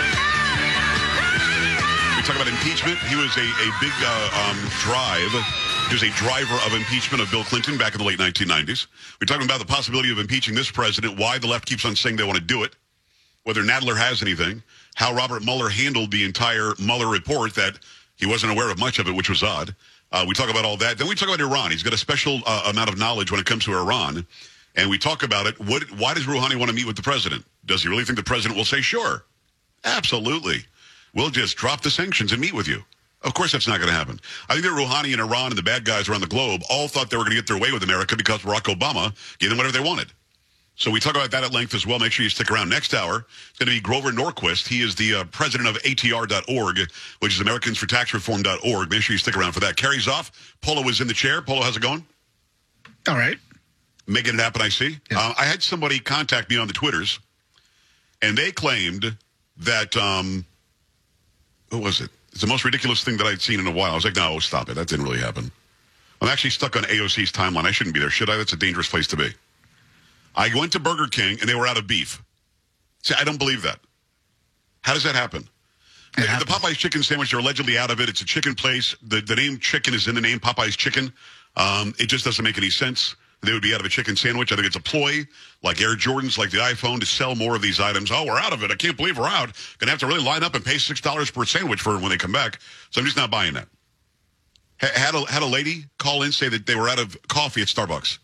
We talk about impeachment. He was a big drive. He was a driver of impeachment of Bill Clinton back in the late 1990s. We're talking about the possibility of impeaching this president, why the left keeps on saying they want to do it, whether Nadler has anything, how Robert Mueller handled the entire Mueller report, that he wasn't aware of much of it, which was odd. We talk about all that. Then we talk about Iran. He's got a special amount of knowledge when it comes to Iran. And we talk about it. Why does Rouhani want to meet with the president? Does he really think the president will say, sure, absolutely, we'll just drop the sanctions and meet with you? Of course that's not going to happen. I think that Rouhani and Iran and the bad guys around the globe all thought they were going to get their way with America because Barack Obama gave them whatever they wanted. So we talk about that at length as well. Make sure you stick around. Next hour, it's going to be Grover Norquist. He is the president of ATR.org, which is AmericansForTaxReform.org. Make sure you stick around for that. Carrie's off. Polo is in the chair. Polo, how's it going? All right. Making it happen, I see. Yeah. I had somebody contact me on the Twitters, and they claimed that, what was it? It's the most ridiculous thing that I'd seen in a while. I was like, no, stop it. That didn't really happen. I'm actually stuck on AOC's timeline. I shouldn't be there, should I? That's a dangerous place to be. I went to Burger King, and they were out of beef. See, I don't believe that. How does that happen? The Popeye's chicken sandwich, they're allegedly out of it. It's a chicken place. The name chicken is in the name, Popeye's Chicken. It just doesn't make any sense. They would be out of a chicken sandwich. I think it's a ploy, like Air Jordans, like the iPhone, to sell more of these items. Oh, we're out of it. I can't believe we're out. Going to have to really line up and pay $6 per sandwich for when they come back. So I'm just not buying that. Had a lady call in, say that they were out of coffee at Starbucks.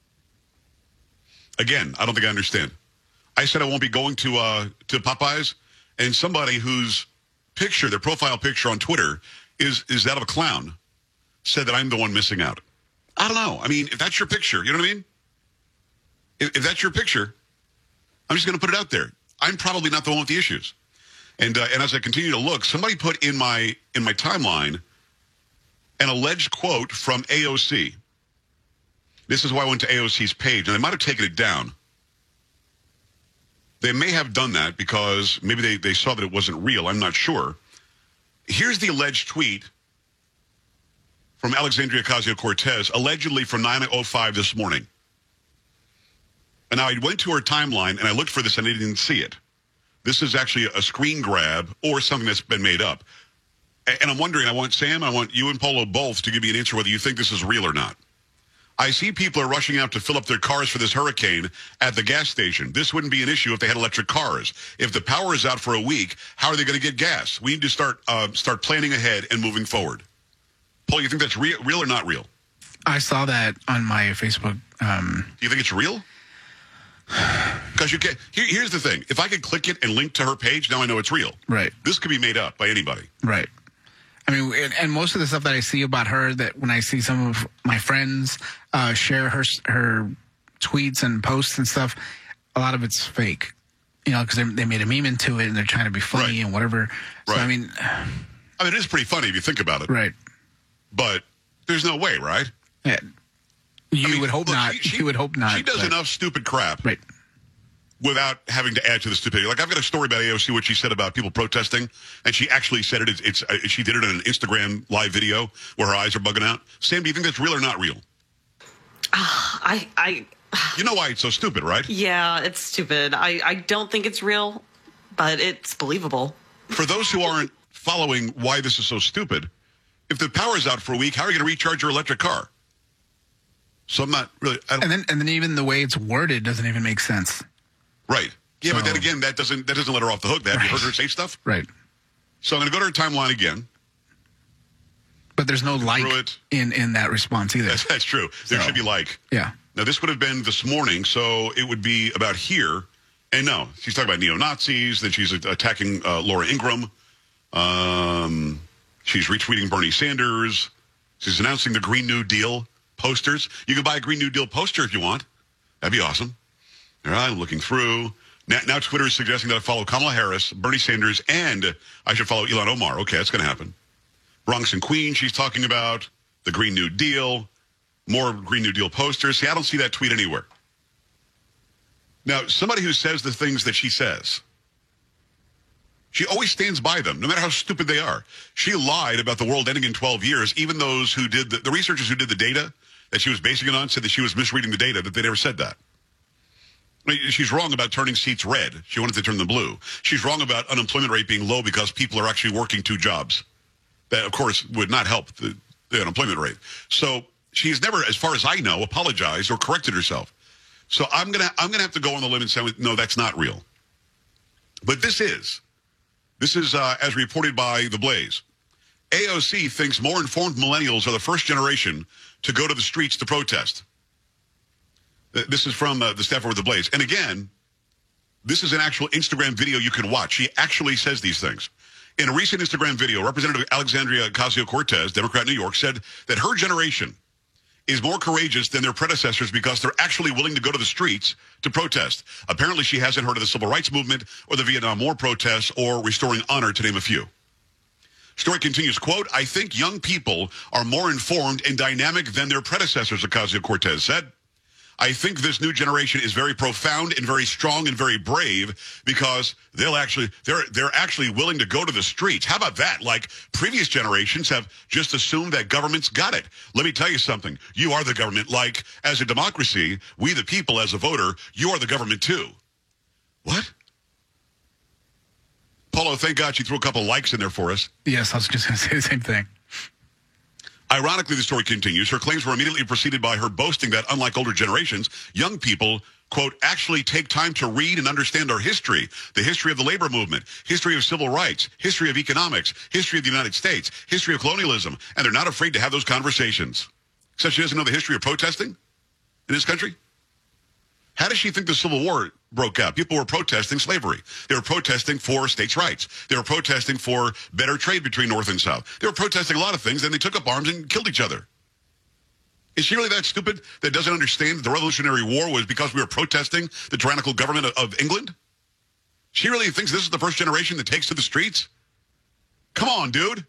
Again, I don't think I understand. I said I won't be going to Popeyes, and somebody whose picture, their profile picture on Twitter, is that of a clown, said that I'm the one missing out. I don't know. I mean, if that's your picture, you know what I mean? If that's your picture, I'm just going to put it out there. I'm probably not the one with the issues. And as I continue to look, somebody put in my timeline an alleged quote from AOC. This is why I went to AOC's page, and they might have taken it down. They may have done that because maybe they saw that it wasn't real. I'm not sure. Here's the alleged tweet from Alexandria Ocasio-Cortez, allegedly from 9:05 this morning. And now I went to her timeline, and I looked for this, and I didn't see it. This is actually a screen grab or something that's been made up. And I'm wondering, I want you and Polo both to give me an answer whether you think this is real or not. I see people are rushing out to fill up their cars for this hurricane at the gas station. This wouldn't be an issue if they had electric cars. If the power is out for a week, how are they going to get gas? We need to start planning ahead and moving forward. Paul, you think that's real or not real? I saw that on my Facebook. Do you think it's real? Because you can. Here's the thing. If I could click it and link to her page, now I know it's real. Right. This could be made up by anybody. Right. I mean, and most of the stuff that I see about her, that when I see some of my friends share her tweets and posts and stuff, a lot of it's fake. You know, because they made a meme into it and they're trying to be funny and whatever. So, right. I mean, it is pretty funny if you think about it. Right. But there's no way, right? Yeah. You would hope not. You would hope not. She does enough stupid crap. Right. Without having to add to the stupidity. Like, I've got a story about AOC, what she said about people protesting, and she actually said it. She did it in an Instagram live video where her eyes are bugging out. Sam, do you think that's real or not real? You know why it's so stupid, right? Yeah, it's stupid. I don't think it's real, but it's believable. For those who aren't following why this is so stupid, if the power's out for a week, how are you going to recharge your electric car? So I'm not really... And then even the way it's worded doesn't even make sense. Right. Yeah, but then again, that doesn't let her off the hook. Have you heard her say stuff? Right. So I'm going to go to her timeline again. But there's no like in that response either. That's true. There should be like. Yeah. Now, this would have been this morning, so it would be about here. And no, she's talking about neo-Nazis. Then she's attacking Laura Ingraham. She's retweeting Bernie Sanders. She's announcing the Green New Deal posters. You can buy a Green New Deal poster if you want. That'd be awesome. All right, I'm looking through. Now Twitter is suggesting that I follow Kamala Harris, Bernie Sanders, and I should follow Ilhan Omar. Okay, that's going to happen. Bronx and Queens, she's talking about the Green New Deal, more Green New Deal posters. See, I don't see that tweet anywhere. Now, somebody who says the things that she says, she always stands by them, no matter how stupid they are. She lied about the world ending in 12 years. Even those who did the researchers who did the data that she was basing it on said that she was misreading the data, that they never said that. I mean, she's wrong about turning seats red. She wanted to turn them blue. She's wrong about unemployment rate being low because people are actually working 2 jobs. That, of course, would not help the unemployment rate. So she's never, as far as I know, apologized or corrected herself. So I'm gonna have to go on the limb and say, no, that's not real. But this is as reported by The Blaze. AOC thinks more informed millennials are the first generation to go to the streets to protest. This is from the staffer with The Blaze. And again, this is an actual Instagram video you can watch. She actually says these things. In a recent Instagram video, Representative Alexandria Ocasio-Cortez, Democrat, New York, said that her generation is more courageous than their predecessors because they're actually willing to go to the streets to protest. Apparently, she hasn't heard of the Civil Rights Movement or the Vietnam War protests or restoring honor, to name a few. Story continues, quote, I think young people are more informed and dynamic than their predecessors, Ocasio-Cortez said. I think this new generation is very profound and very strong and very brave because they're actually willing to go to the streets. How about that? Like, previous generations have just assumed that government's got it. Let me tell you something. You are the government. Like, as a democracy, we the people as a voter, you are the government too. What? Paulo, thank God she threw a couple likes in there for us. Yes, I was just going to say the same thing. Ironically, the story continues. Her claims were immediately preceded by her boasting that, unlike older generations, young people, quote, actually take time to read and understand our history, the history of the labor movement, history of civil rights, history of economics, history of the United States, history of colonialism, and they're not afraid to have those conversations. Except she doesn't know the history of protesting in this country? How does she think the Civil War broke out? People were protesting slavery. They were protesting for states' rights. They were protesting for better trade between North and South. They were protesting a lot of things, then they took up arms and killed each other. Is she really that stupid that doesn't understand that the Revolutionary War was because we were protesting the tyrannical government of England? She really thinks this is the first generation that takes to the streets? Come on, dude.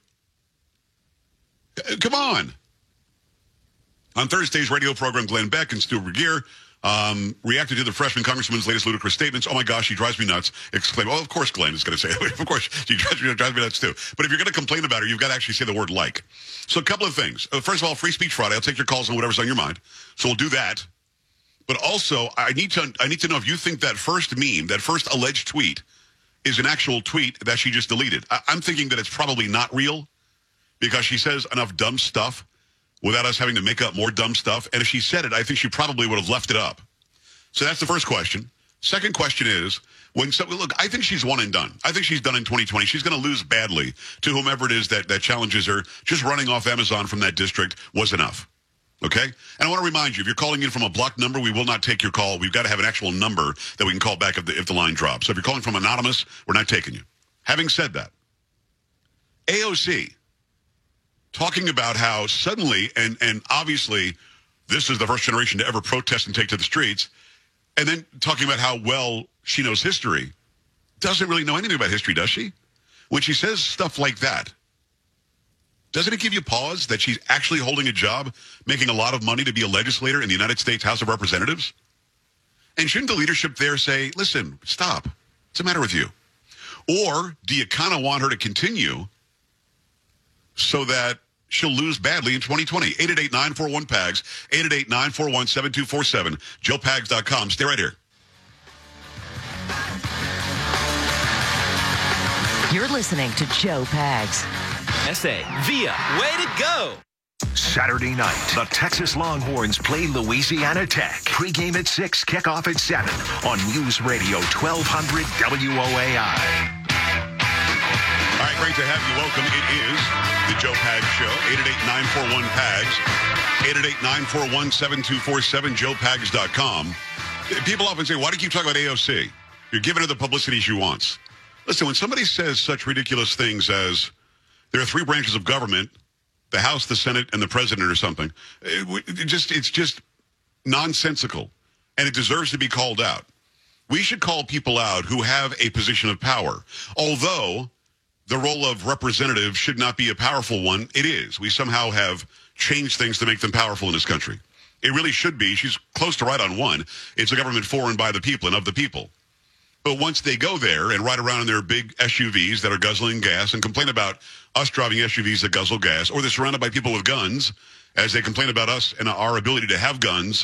Come on. On Thursday's radio program, Glenn Beck and Stu Regier reacted to the freshman congressman's latest ludicrous statements. Oh, my gosh, she drives me nuts. Exclaim, oh, of course Glenn is going to say it. Of course, she drives me nuts, too. But if you're going to complain about her, you've got to actually say the word like. So a couple of things. First of all, Free Speech Friday. I'll take your calls on whatever's on your mind. So we'll do that. But also, I need to know if you think that first meme, that first alleged tweet, is an actual tweet that she just deleted. I'm thinking that it's probably not real because she says enough dumb stuff without us having to make up more dumb stuff. And if she said it, I think she probably would have left it up. So that's the first question. Second question is, look, I think she's one and done. I think she's done in 2020. She's going to lose badly to whomever it is that challenges her. Just running off Amazon from that district was enough. Okay? And I want to remind you, if you're calling in from a blocked number, we will not take your call. We've got to have an actual number that we can call back if the line drops. So if you're calling from anonymous, we're not taking you. Having said that, AOC talking about how suddenly, and obviously, this is the first generation to ever protest and take to the streets, and then talking about how well she knows history, doesn't really know anything about history, does she? When she says stuff like that, doesn't it give you pause that she's actually holding a job, making a lot of money to be a legislator in the United States House of Representatives? And shouldn't the leadership there say, listen, stop. What's the matter with you? Or do you kind of want her to continue so that she'll lose badly in 2020? 888-941-PAGS, 888-941-7247, joepags.com. Stay right here. You're listening to Joe Pags. SA Via, way to go! Saturday night, the Texas Longhorns play Louisiana Tech. Pre-game at 6, kickoff at 7 on News Radio 1200 WOAI. All right, great to have you. Welcome. It is the Joe Pags Show. 888-941-PAGS, 888-941-7247, joepags.com. People often say, why do you keep talking about AOC? You're giving her the publicity she wants. Listen, when somebody says such ridiculous things as there are three branches of government, the House, the Senate, and the President or something, it's just nonsensical, and it deserves to be called out. We should call people out who have a position of power. Although the role of representative should not be a powerful one, it is. We somehow have changed things to make them powerful in this country. It really should be. She's close to right on one. It's a government for and by the people and of the people. But once they go there and ride around in their big SUVs that are guzzling gas and complain about us driving SUVs that guzzle gas, or they're surrounded by people with guns as they complain about us and our ability to have guns,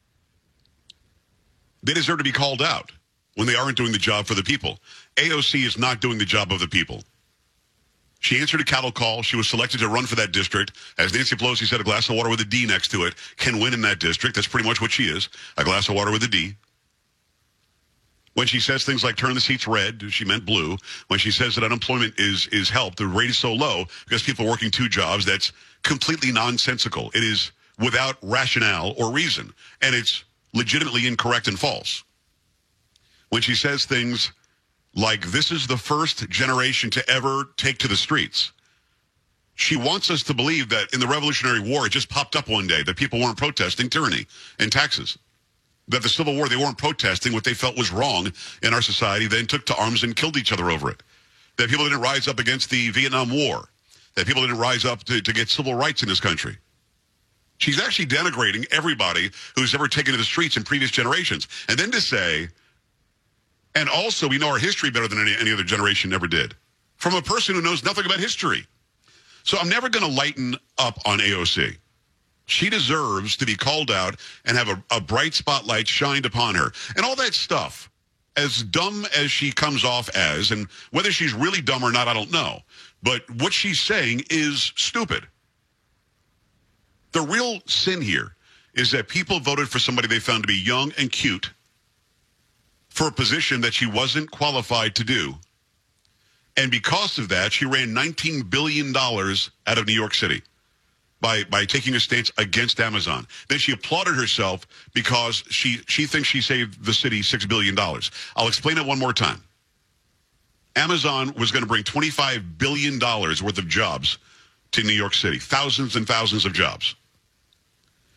they deserve to be called out when they aren't doing the job for the people. AOC is not doing the job of the people. She answered a cattle call. She was selected to run for that district. As Nancy Pelosi said, a glass of water with a D next to it can win in that district. That's pretty much what she is, a glass of water with a D. When she says things like turn the seats red, she meant blue. When she says that unemployment is helped, the rate is so low because people are working two jobs, that's completely nonsensical. It is without rationale or reason, and it's legitimately incorrect and false. When she says things like this is the first generation to ever take to the streets, she wants us to believe that in the Revolutionary War, it just popped up one day that people weren't protesting tyranny and taxes. That the Civil War, they weren't protesting what they felt was wrong in our society, then took to arms and killed each other over it. That people didn't rise up against the Vietnam War. That people didn't rise up to get civil rights in this country. She's actually denigrating everybody who's ever taken to the streets in previous generations. And then to say, and also we know our history better than any other generation ever did. From a person who knows nothing about history. So I'm never going to lighten up on AOC. She deserves to be called out and have a bright spotlight shined upon her. And all that stuff, as dumb as she comes off as, and whether she's really dumb or not, I don't know. But what she's saying is stupid. The real sin here is that people voted for somebody they found to be young and cute for a position that she wasn't qualified to do. And because of that, she ran $19 billion out of New York City. By taking a stance against Amazon. Then she applauded herself because she thinks she saved the city $6 billion. I'll explain it one more time. Amazon was going to bring $25 billion worth of jobs to New York City. Thousands and thousands of jobs.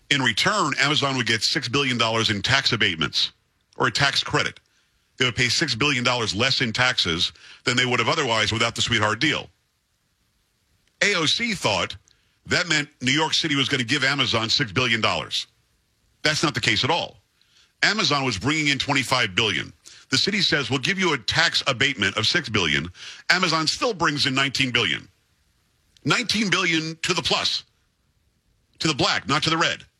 In return, Amazon would get $6 billion in tax abatements or a tax credit. They would pay $6 billion less in taxes than they would have otherwise without the sweetheart deal. AOC thought that meant New York City was going to give Amazon $6 billion. That's not the case at all. Amazon was bringing in $25 billion. The city says, we'll give you a tax abatement of $6 billion. Amazon still brings in $19 billion. $19 billion to the plus, to the black, not to the red.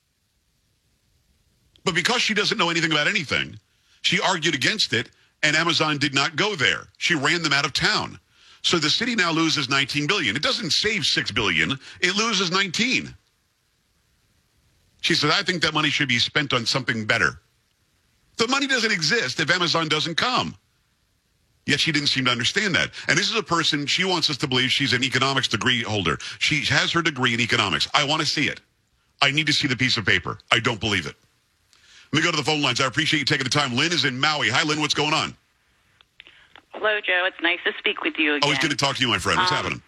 But because she doesn't know anything about anything, she argued against it, and Amazon did not go there. She ran them out of town. So the city now loses $19 billion. It doesn't save $6 billion. It loses 19. She said, I think that money should be spent on something better. The money doesn't exist if Amazon doesn't come. Yet she didn't seem to understand that. And this is a person, she wants us to believe she's an economics degree holder. She has her degree in economics. I want to see it. I need to see the piece of paper. I don't believe it. Let me go to the phone lines. I appreciate you taking the time. Lynn is in Maui. Hi, Lynn. What's going on? Hello, Joe. It's nice to speak with you again. Always good to talk to you, my friend. What's happening?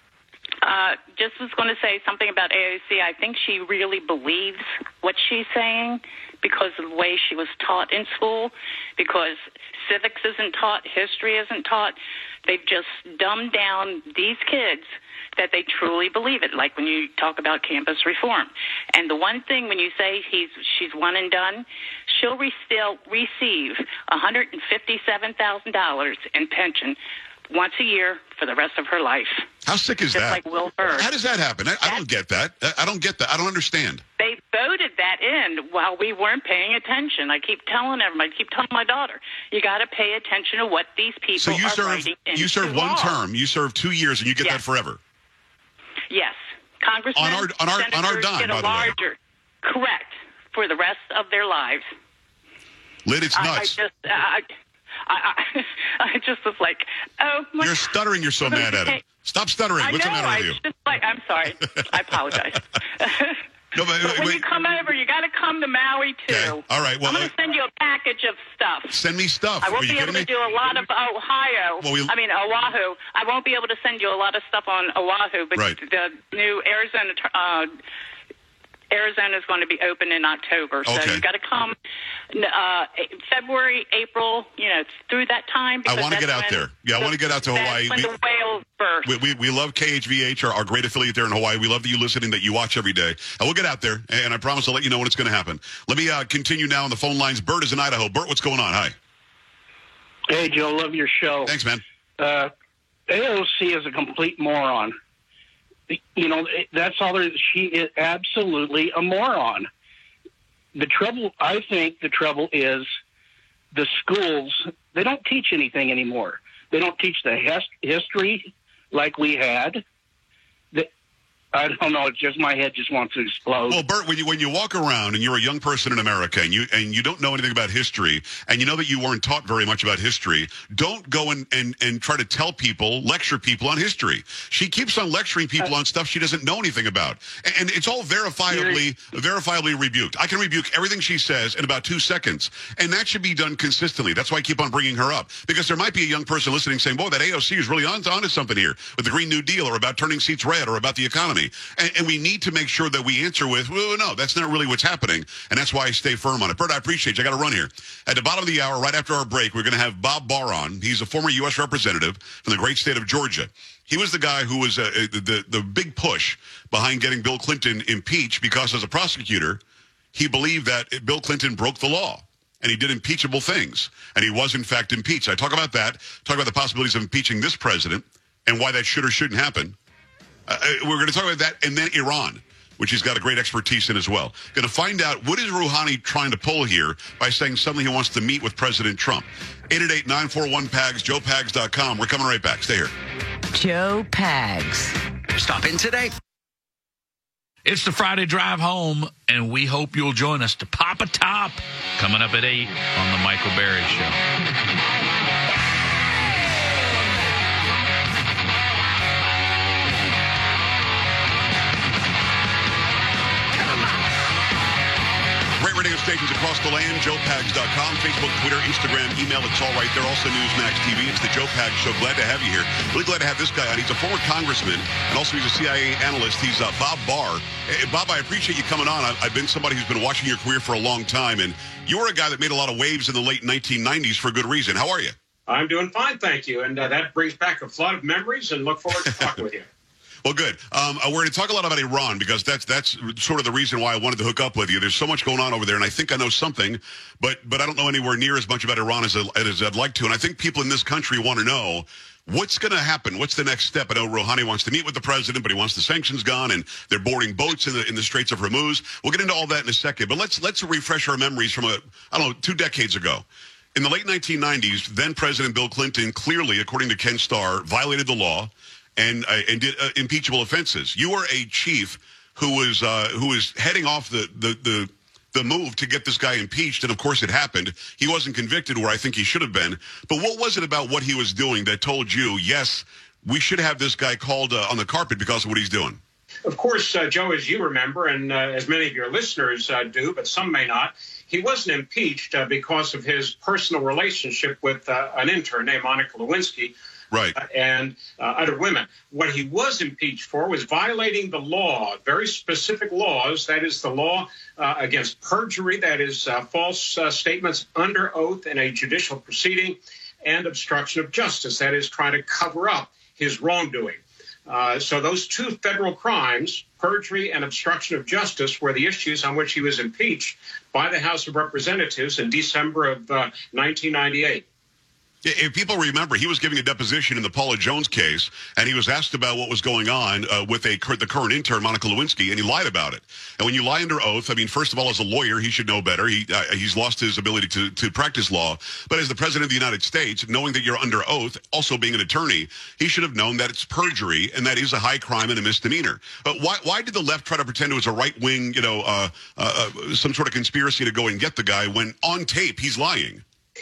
Just was going to say something about AOC. I think she really believes what she's saying because of the way she was taught in school, because civics isn't taught, history isn't taught. They've just dumbed down these kids that they truly believe it, like when you talk about campus reform. And the one thing when you say she's one and done, she'll still receive $157,000 in pension once a year for the rest of her life. How sick is just that? Like Will Hurd. How does that happen? I don't get that. I don't get that. I don't understand. They voted that in while we weren't paying attention. I keep telling everybody, I keep telling my daughter, you got to pay attention to what these people are writing into you serve one law. term. You serve 2 years, and you get that forever. Yes. Congressmen, on our dime, get a by the way. Correct. For the rest of their lives. Lynn, it's nuts. I just was like, oh, my You're stuttering. You're so mad at it. Stop stuttering. What's the matter with you? I'm sorry. I apologize. No, but when you come over, you got to come to Maui, too. Okay. All right. Well, I'm going to send you a package of stuff. Send me stuff. I won't be able to do a lot of Oahu. I won't be able to send you a lot of stuff on Oahu, but the new Arizona is going to be open in October. So you got to come February, April, through that time. I want to get out there. Yeah, I want to get out to Hawaii. That's when the whales burst. We love KHVH, our great affiliate there in Hawaii. We love that you listening, that you watch every day. And we'll get out there, and I promise I'll let you know when it's going to happen. Let me continue now on the phone lines. Bert is in Idaho. Bert, what's going on? Hi. Hey, Joe. Love your show. Thanks, man. AOC is a complete moron. That's all there is. She is absolutely a moron. I think the trouble is the schools, they don't teach anything anymore. They don't teach the history like we had. I don't know. It's just my head just wants to explode. Well, Bert, when you walk around and you're a young person in America and you don't know anything about history and you know that you weren't taught very much about history, don't go and try to lecture people on history. She keeps on lecturing people on stuff she doesn't know anything about, and it's all verifiably rebuked. I can rebuke everything she says in about 2 seconds, and that should be done consistently. That's why I keep on bringing her up, because there might be a young person listening saying, "Boy, that AOC is really onto something here with the Green New Deal, or about turning seats red, or about the economy." And we need to make sure that we answer with, well, no, that's not really what's happening. And that's why I stay firm on it. Bert, I appreciate you. I got to run here. At the bottom of the hour, right after our break, we're going to have Bob Barr on. He's a former U.S. representative from the great state of Georgia. He was the guy who was the big push behind getting Bill Clinton impeached, because as a prosecutor, he believed that Bill Clinton broke the law. And he did impeachable things. And he was, in fact, impeached. I talk about that, talk about the possibilities of impeaching this president and why that should or shouldn't happen. We're going to talk about that, and then Iran, which he's got a great expertise in as well. Going to find out what is Rouhani trying to pull here by saying suddenly he wants to meet with President Trump. 888-941-PAGS, joepags.com. We're coming right back. Stay here. Joe Pags. Stop in today. It's the Friday drive home, and we hope you'll join us to Pop a Top coming up at 8 on the Michael Berry Show. Great radio stations across the the land, joepags.com, Facebook, Twitter, Instagram, email. It's all right there. Also Newsmax TV. It's the Joe Pags Show. Glad to have you here. Really glad to have this guy on. He's a former congressman, and also he's a CIA analyst. He's Bob Barr. Bob, I appreciate you coming on. I've been somebody who's been watching your career for a long time, and you were a guy that made a lot of waves in the late 1990s for good reason. How are you? I'm doing fine, thank you. And that brings back a flood of memories, and look forward to talking with you. Well, good. We're going to talk a lot about Iran because that's sort of the reason why I wanted to hook up with you. There's so much going on over there, and I think I know something, but I don't know anywhere near as much about Iran as I'd like to. And I think people in this country want to know what's going to happen. What's the next step? I know Rouhani wants to meet with the president, but he wants the sanctions gone, and they're boarding boats in the Straits of Hormuz. We'll get into all that in a second, but let's refresh our memories from 2 decades ago. In the late 1990s, then President Bill Clinton clearly, according to Ken Starr, violated the law and did impeachable offenses. You were a chief who was heading off the move to get this guy impeached, and of course it happened. He wasn't convicted where I think he should have been. But what was it about what he was doing that told you, yes, we should have this guy called on the carpet because of what he's doing? Of course, Joe, as you remember, and as many of your listeners do, but some may not, he wasn't impeached because of his personal relationship with an intern named Monica Lewinsky. Right. And other women. What he was impeached for was violating the law, very specific laws. That is the law against perjury, that is false statements under oath in a judicial proceeding, and obstruction of justice, that is trying to cover up his wrongdoing. So those two federal crimes, perjury and obstruction of justice, were the issues on which he was impeached by the House of Representatives in December of 1998. If people remember, he was giving a deposition in the Paula Jones case, and he was asked about what was going on with the current intern, Monica Lewinsky, and he lied about it. And when you lie under oath, I mean, first of all, as a lawyer, he should know better. He's lost his ability to practice law. But as the president of the United States, knowing that you're under oath, also being an attorney, he should have known that it's perjury, and that is a high crime and a misdemeanor. But why did the left try to pretend it was a right-wing, some sort of conspiracy to go and get the guy when on tape he's lying?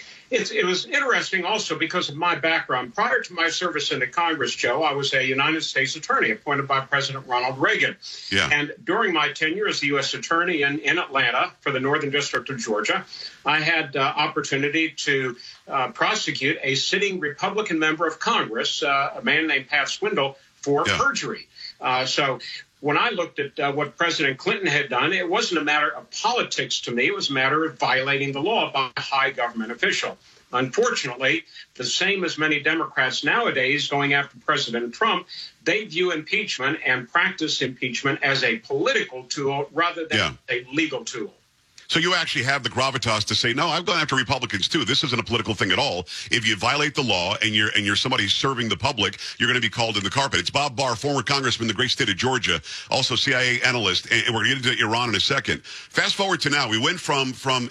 It was interesting also because of my background. Prior to my service in the Congress, Joe, I was a United States attorney appointed by President Ronald Reagan. Yeah. And during my tenure as the U.S. attorney in Atlanta for the Northern District of Georgia, I had opportunity to prosecute a sitting Republican member of Congress, a man named Pat Swindle, for perjury. So when I looked at what President Clinton had done, it wasn't a matter of politics to me. It was a matter of violating the law by a high government official. Unfortunately, the same as many Democrats nowadays going after President Trump, they view impeachment and practice impeachment as a political tool rather than a legal tool. So you actually have the gravitas to say, no, I've gone after Republicans too. This isn't a political thing at all. If you violate the law and you're somebody serving the public, you're going to be called in the carpet. It's Bob Barr, former congressman in the great state of Georgia, also CIA analyst, and we're going to get into Iran in a second. Fast forward to now, we went from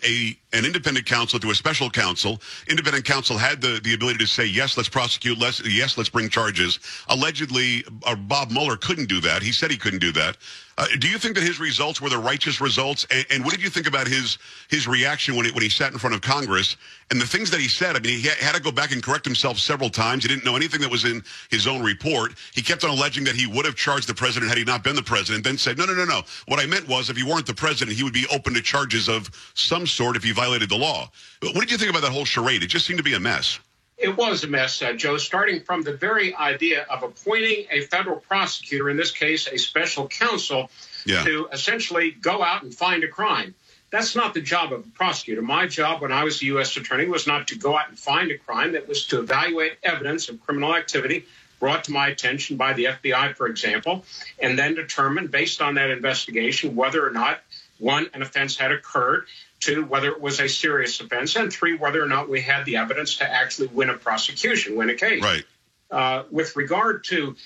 an independent counsel to a special counsel. Independent counsel had the ability to say, yes, let's prosecute, yes, let's bring charges. Allegedly, Bob Mueller couldn't do that. He said he couldn't do that. Do you think that his results were the righteous results? And what did you think about his reaction when he sat in front of Congress and the things that he said? I mean, he had to go back and correct himself several times. He didn't know anything that was in his own report. He kept on alleging that he would have charged the president had he not been the president, then said, no. What I meant was if he weren't the president, he would be open to charges of some sort if he violated the law. But what did you think about that whole charade? It just seemed to be a mess. It was a mess, Joe, starting from the very idea of appointing a federal prosecutor, in this case, a special counsel, to essentially go out and find a crime. That's not the job of a prosecutor. My job when I was a U.S. attorney was not to go out and find a crime. That was to evaluate evidence of criminal activity brought to my attention by the FBI, for example, and then determine, based on that investigation, whether or not, one, an offense had occurred, two, whether it was a serious offense, and three, whether or not we had the evidence to actually win a prosecution, win a case. Right. With regard to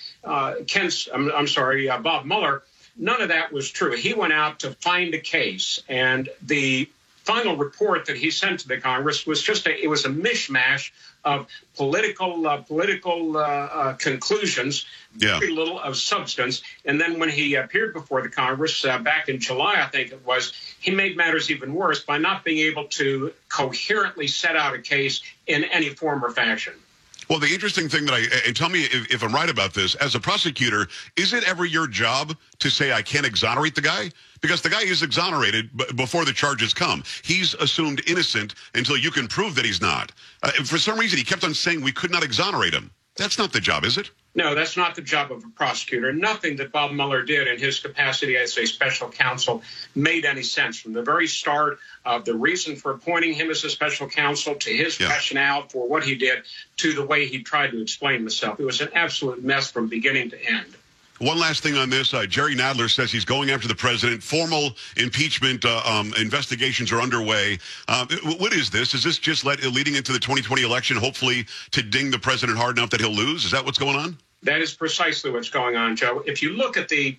Bob Mueller, none of that was true. He went out to find a case, and the final report that he sent to the Congress was it was a mishmash of political conclusions, very little of substance. And then when he appeared before the Congress back in July, I think it was, he made matters even worse by not being able to coherently set out a case in any form or fashion. Well, the interesting thing and tell me if I'm right about this, as a prosecutor, is it ever your job to say I can't exonerate the guy? Because the guy is exonerated before the charges come. He's assumed innocent until you can prove that he's not. For some reason, he kept on saying we could not exonerate him. That's not the job, is it? No, that's not the job of a prosecutor. Nothing that Bob Mueller did in his capacity as a special counsel made any sense from the very start of the reason for appointing him as a special counsel to his rationale for what he did to the way he tried to explain himself. It was an absolute mess from beginning to end. One last thing on this. Jerry Nadler says he's going after the president. Formal impeachment investigations are underway. What is this? Is this just leading into the 2020 election, hopefully to ding the president hard enough that he'll lose? Is that what's going on? That is precisely what's going on, Joe. If you look at the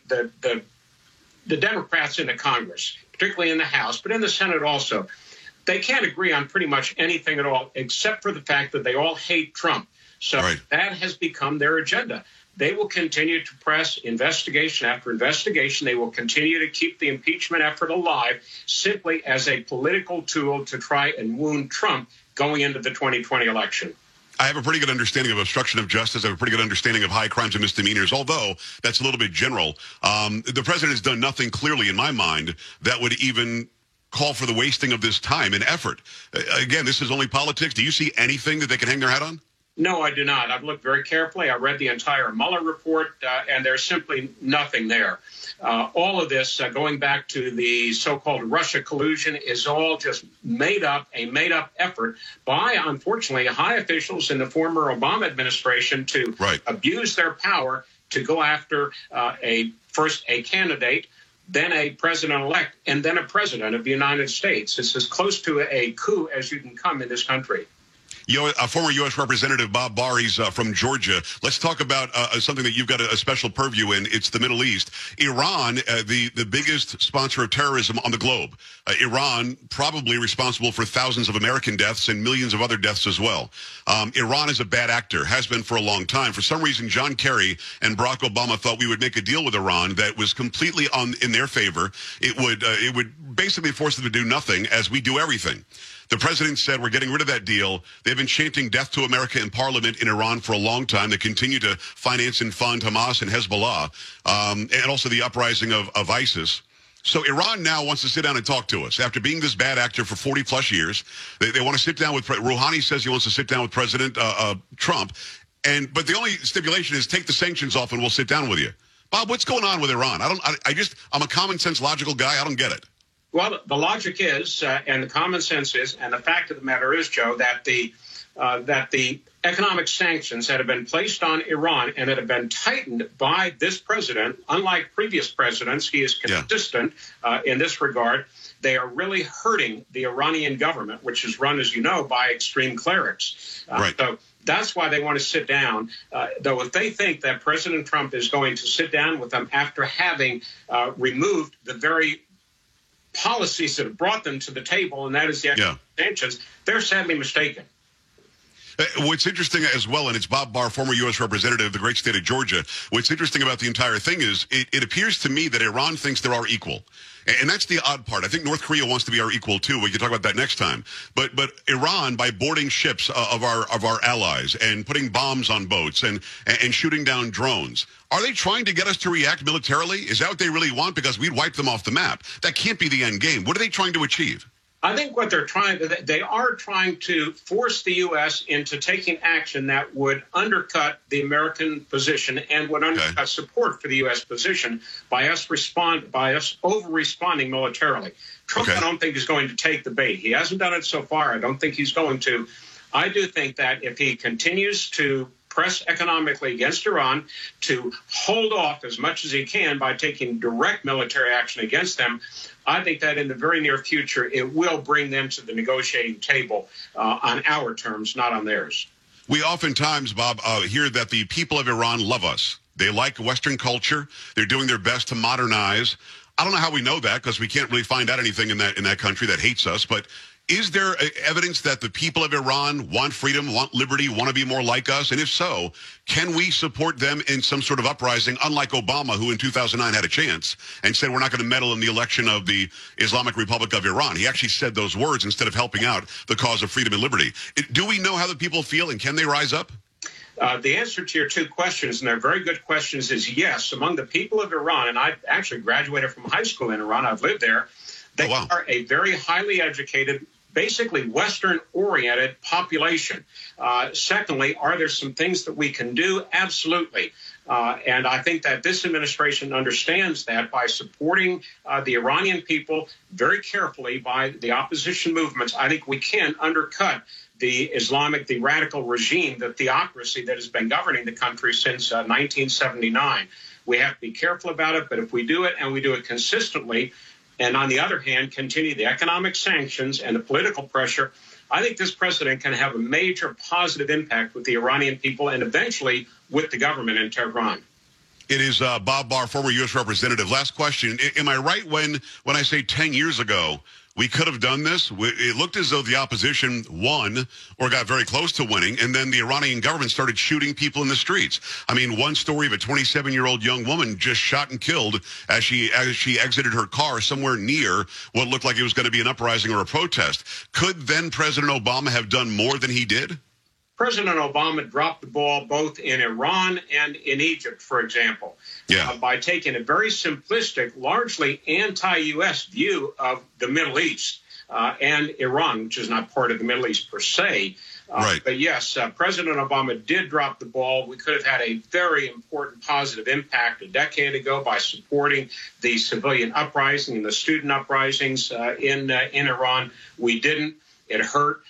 Democrats in the Congress, particularly in the House, but in the Senate also, they can't agree on pretty much anything at all, except for the fact that they all hate Trump. So that has become their agenda. They will continue to press investigation after investigation. They will continue to keep the impeachment effort alive simply as a political tool to try and wound Trump going into the 2020 election. I have a pretty good understanding of obstruction of justice. I have a pretty good understanding of high crimes and misdemeanors, although that's a little bit general. The president has done nothing clearly, in my mind, that would even call for the wasting of this time and effort. Again, this is only politics. Do you see anything that they can hang their hat on? No, I do not. I've looked very carefully. I read the entire Mueller report, and there's simply nothing there. All of this, going back to the so-called Russia collusion, is all just a made-up effort by, unfortunately, high officials in the former Obama administration to abuse their power to go after first a candidate, then a president-elect, and then a president of the United States. It's as close to a coup as you can come in this country. Former U.S. Representative Bob Barr, he's from Georgia. Let's talk about something that you've got a special purview in. It's the Middle East. Iran, the biggest sponsor of terrorism on the globe. Iran, probably responsible for thousands of American deaths and millions of other deaths as well. Iran is a bad actor, has been for a long time. For some reason, John Kerry and Barack Obama thought we would make a deal with Iran that was completely in their favor. It would basically force them to do nothing as we do everything. The president said we're getting rid of that deal. They've been chanting death to America in parliament in Iran for a long time. They continue to finance and fund Hamas and Hezbollah, and also the uprising of ISIS. So Iran now wants to sit down and talk to us. After being this bad actor for 40-plus years, they want to sit down with Rouhani says he wants to sit down with President Trump. But the only stipulation is take the sanctions off and we'll sit down with you. Bob, what's going on with Iran? I'm a common sense, logical guy. I don't get it. Well, the logic is, and the common sense is, and the fact of the matter is, Joe, that the economic sanctions that have been placed on Iran and that have been tightened by this president, unlike previous presidents, he is consistent in this regard. They are really hurting the Iranian government, which is run, as you know, by extreme clerics. So that's why they want to sit down. Though if they think that President Trump is going to sit down with them after having removed the very policies that have brought them to the table, and that is the economic sanctions, they're sadly mistaken. What's interesting as well, and it's Bob Barr, former U.S. representative of the great state of Georgia, what's interesting about the entire thing is it appears to me that Iran thinks they're our equal. And that's the odd part. I think North Korea wants to be our equal, too. We can talk about that next time. But Iran, by boarding ships of our allies and putting bombs on boats and shooting down drones, are they trying to get us to react militarily? Is that what they really want? Because we'd wipe them off the map. That can't be the end game. What are they trying to achieve? I think what they are trying to force the U.S. into taking action that would undercut the American position and would undercut support for the U.S. position by us over-responding militarily. Trump, I don't think, is going to take the bait. He hasn't done it so far. I don't think he's going to. I do think that if he continues to press economically against Iran, to hold off as much as he can by taking direct military action against them, I think that in the very near future, it will bring them to the negotiating table on our terms, not on theirs. We oftentimes, Bob, hear that the people of Iran love us. They like Western culture. They're doing their best to modernize. I don't know how we know that because we can't really find out anything in that country that hates us. But is there evidence that the people of Iran want freedom, want liberty, want to be more like us? And if so, can we support them in some sort of uprising, unlike Obama, who in 2009 had a chance and said we're not going to meddle in the election of the Islamic Republic of Iran? He actually said those words instead of helping out the cause of freedom and liberty. Do we know how the people feel, and can they rise up? The answer to your two questions, and they're very good questions, is yes. Among the people of Iran, and I actually graduated from high school in Iran, I've lived there, they are a very highly educated, basically Western-oriented population. Secondly, are there some things that we can do? Absolutely. And I think that this administration understands that by supporting the Iranian people very carefully by the opposition movements, I think we can undercut the radical regime, the theocracy that has been governing the country since 1979. We have to be careful about it, but if we do it and we do it consistently, and on the other hand, continue the economic sanctions and the political pressure, I think this president can have a major positive impact with the Iranian people and eventually with the government in Tehran. It is Bob Barr, former U.S. representative. Last question. Am I right when I say 10 years ago we could have done this? It looked as though the opposition won or got very close to winning, and then the Iranian government started shooting people in the streets. I mean, one story of a 27-year-old young woman just shot and killed as she exited her car somewhere near what looked like it was going to be an uprising or a protest. Could then President Obama have done more than he did? President Obama dropped the ball both in Iran and in Egypt, for example, by taking a very simplistic, largely anti-U.S. view of the Middle East and Iran, which is not part of the Middle East per se. But yes, President Obama did drop the ball. We could have had a very important positive impact a decade ago by supporting the civilian uprising and the student uprisings in Iran. We didn't. It hurt.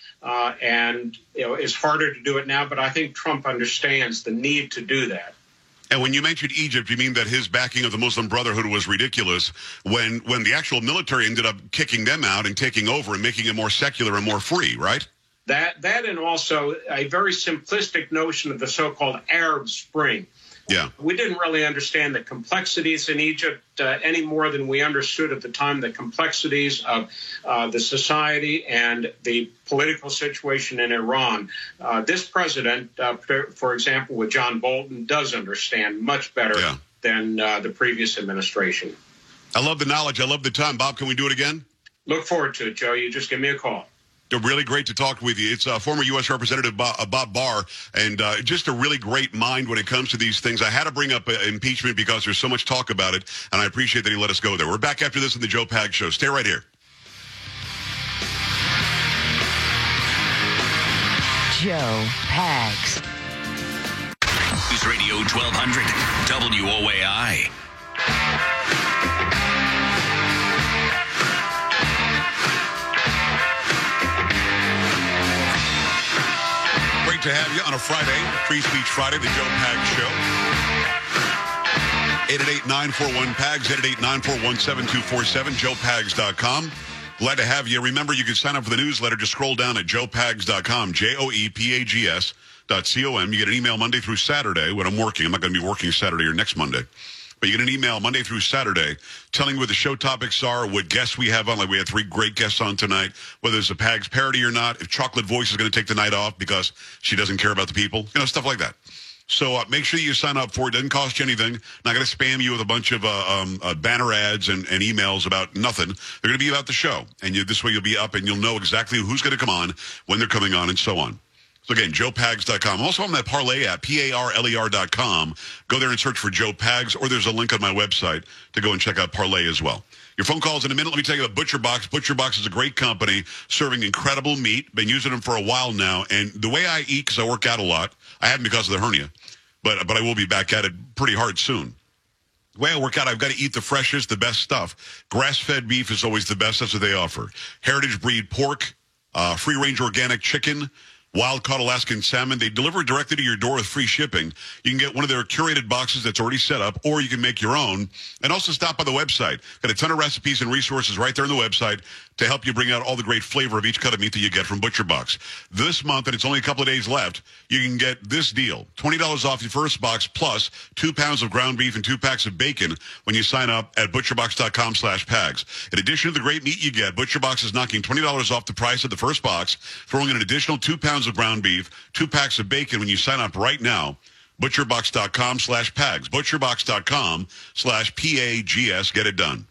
And it's harder to do it now, but I think Trump understands the need to do that. And when you mentioned Egypt, you mean that his backing of the Muslim Brotherhood was ridiculous when the actual military ended up kicking them out and taking over and making it more secular and more free, right? That and also a very simplistic notion of the so-called Arab Spring. Yeah. We didn't really understand the complexities in Egypt any more than we understood at the time the complexities of the society and the political situation in Iran. This president, for example, with John Bolton, does understand much better than the previous administration. I love the knowledge. I love the time. Bob, can we do it again? Look forward to it, Joe. You just give me a call. Really great to talk with you. It's former U.S. Representative Bob Barr, and just a really great mind when it comes to these things. I had to bring up impeachment because there's so much talk about it, and I appreciate that he let us go there. We're back after this in the Joe Pags Show. Stay right here. Joe Pags. News Radio 1200 WOAI. Great to have you on a Friday, Free Speech Friday, the Joe Pags Show. 888-941-PAGS, 888-941-7247, joepags.com. Glad to have you. Remember, you can sign up for the newsletter. Just scroll down at joepags.com, joepags.com. You get an email Monday through Saturday when I'm working. I'm not going to be working Saturday or next Monday. But you get an email Monday through Saturday telling what the show topics are, what guests we have on. Like we had 3 great guests on tonight, whether it's a Pags parody or not, if Chocolate Voice is going to take the night off because she doesn't care about the people, stuff like that. So make sure you sign up for it. It doesn't cost you anything. Not going to spam you with a bunch of banner ads and emails about nothing. They're going to be about the show. And this way you'll be up and you'll know exactly who's going to come on, when they're coming on, and so on. So again, joepags.com. I'm also on that Parlay app, PARLER.com. Go there and search for Joe Pags, or there's a link on my website to go and check out Parlay as well. Your phone calls in a minute. Let me tell you about Butcher Box. Butcher Box is a great company serving incredible meat. Been using them for a while now. And the way I eat, because I work out a lot, I haven't because of the hernia, but I will be back at it pretty hard soon. The way I work out, I've got to eat the freshest, the best stuff. Grass-fed beef is always the best. That's what they offer. Heritage breed pork, free-range organic chicken, wild-caught Alaskan salmon. They deliver directly to your door with free shipping. You can get one of their curated boxes that's already set up, or you can make your own. And also stop by the website. Got a ton of recipes and resources right there on the website to help you bring out all the great flavor of each cut of meat that you get from Butcher Box. This month, and it's only a couple of days left, you can get this deal. $20 off your first box plus 2 pounds of ground beef and 2 packs of bacon when you sign up at butcherbox.com/Pags. In addition to the great meat you get, Butcher Box is knocking $20 off the price of the first box, throwing in an additional 2 pounds of ground beef, 2 packs of bacon when you sign up right now. Butcherbox.com/Pags. Butcherbox.com/PAGS. Get it done.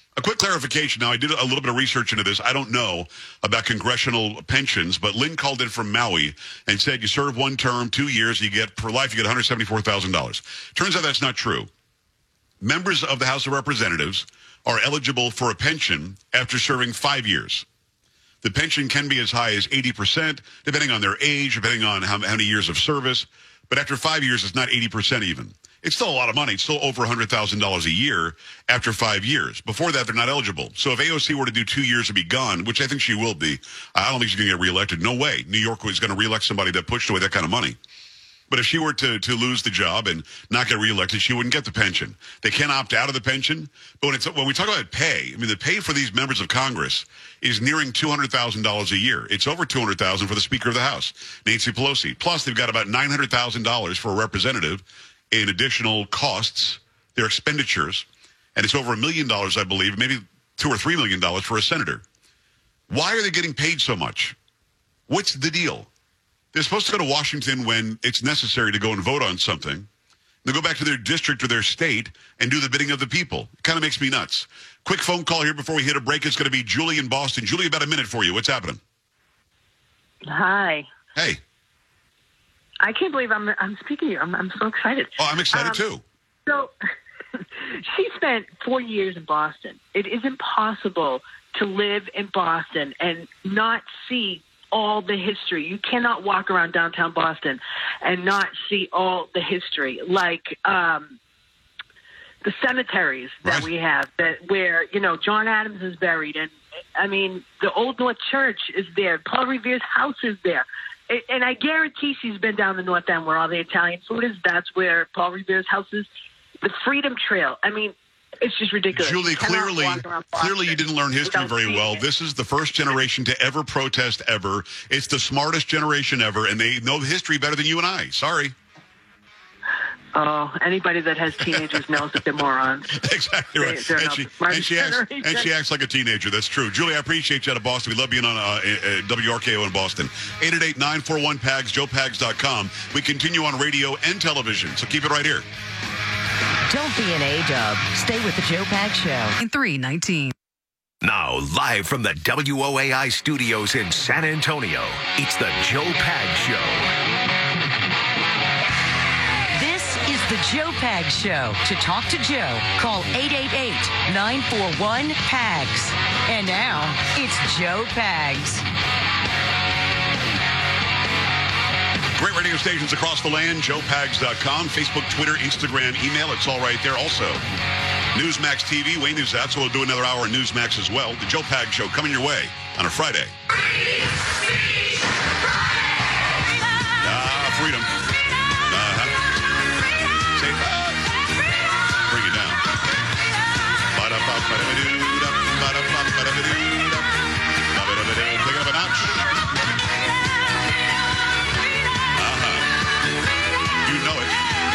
A quick clarification. Now, I did a little bit of research into this. I don't know about congressional pensions, but Lynn called in from Maui and said you serve one term, 2 years, you get per life, you get $174,000. Turns out that's not true. Members of the House of Representatives are eligible for a pension after serving 5 years. The pension can be as high as 80%, depending on their age, depending on how many years of service. But after 5 years, it's not 80% even. It's still a lot of money. It's still over $100,000 a year after 5 years. Before that, they're not eligible. So if AOC were to do 2 years and be gone, which I think she will be, I don't think she's going to get reelected. No way. New York was going to reelect somebody that pushed away that kind of money. But if she were to lose the job and not get reelected, she wouldn't get the pension. They can't opt out of the pension. But when we talk about pay, I mean, the pay for these members of Congress is nearing $200,000 a year. It's over $200,000 for the Speaker of the House, Nancy Pelosi. Plus, they've got about $900,000 for a representative in additional costs, their expenditures, and it's over $1 million, I believe, maybe $2 or $3 million for a senator. Why are they getting paid so much? What's the deal? They're supposed to go to Washington when it's necessary to go and vote on something. They go back to their district or their state and do the bidding of the people. It kind of makes me nuts. Quick phone call here before we hit a break. It's going to be Julie in Boston. Julie, about a minute for you. What's happening? Hi. Hey. I can't believe I'm speaking to you. I'm so excited. Oh, I'm excited too. So she spent 4 years in Boston. It is impossible to live in Boston and not see all the history. You cannot walk around downtown Boston and not see all the history, like the cemeteries that we have, where John Adams is buried, and I mean the Old North Church is there. Paul Revere's house is there. And I guarantee she's been down the North End where all the Italian food is. That's where Paul Revere's house is. The Freedom Trail. I mean, it's just ridiculous. Julie, clearly you didn't learn history very well. This is the first generation to ever protest ever. It's the smartest generation ever, and they know history better than you and I. Sorry. Oh, anybody that has teenagers knows that they're morons. Exactly right. And she acts like a teenager. That's true. Julie, I appreciate you out of Boston. We love being on WRKO in Boston. 888-941-PAGS, joepags.com. We continue on radio and television, so keep it right here. Don't be an A-dub. Stay with the Joe Pags Show. In 319. Now, live from the WOAI studios in San Antonio, it's the Joe Pags Show. The Joe Pags Show. To talk to Joe, call 888-941-PAGS. And now, it's Joe Pags. Great radio stations across the land, joepags.com, Facebook, Twitter, Instagram, email. It's all right there. Also, Newsmax TV, Wayne News. That's what we'll do another hour on Newsmax as well. The Joe Pags Show coming your way on a Friday. Freedom. Bring it down. Take it up a notch. You know it.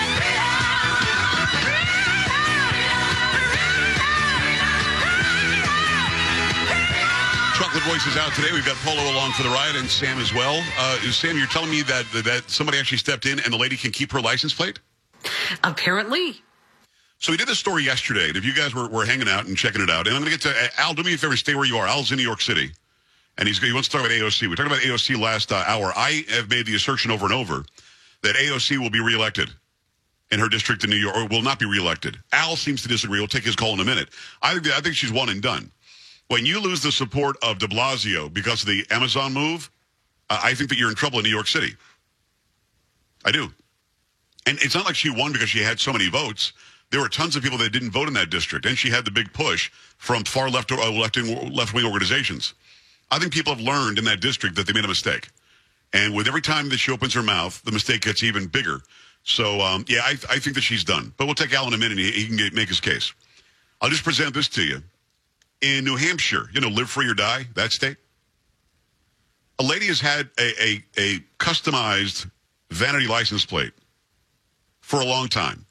Chocolate Voice is out today. We've got Polo along for the ride and Sam as well. Sam, you're telling me that somebody actually stepped in and the lady can keep her license plate? Apparently. So we did this story yesterday, and if you guys were hanging out and checking it out, and I'm going to get to Al, do me a favor, stay where you are. Al's in New York City, and he wants to talk about AOC. We talked about AOC last hour. I have made the assertion over and over that AOC will be reelected in her district in New York, or will not be reelected. Al seems to disagree. We'll take his call in a minute. I think she's one and done. When you lose the support of de Blasio because of the Amazon move, I think that you're in trouble in New York City. I do. And it's not like she won because she had so many votes. There were tons of people that didn't vote in that district, and she had the big push from far left-wing organizations. I think people have learned in that district that they made a mistake. And with every time that she opens her mouth, the mistake gets even bigger. So, I think that she's done. But we'll take Al in a minute, and he can make his case. I'll just present this to you. In New Hampshire, live free or die, that state, a lady has had a customized vanity license plate for a long time.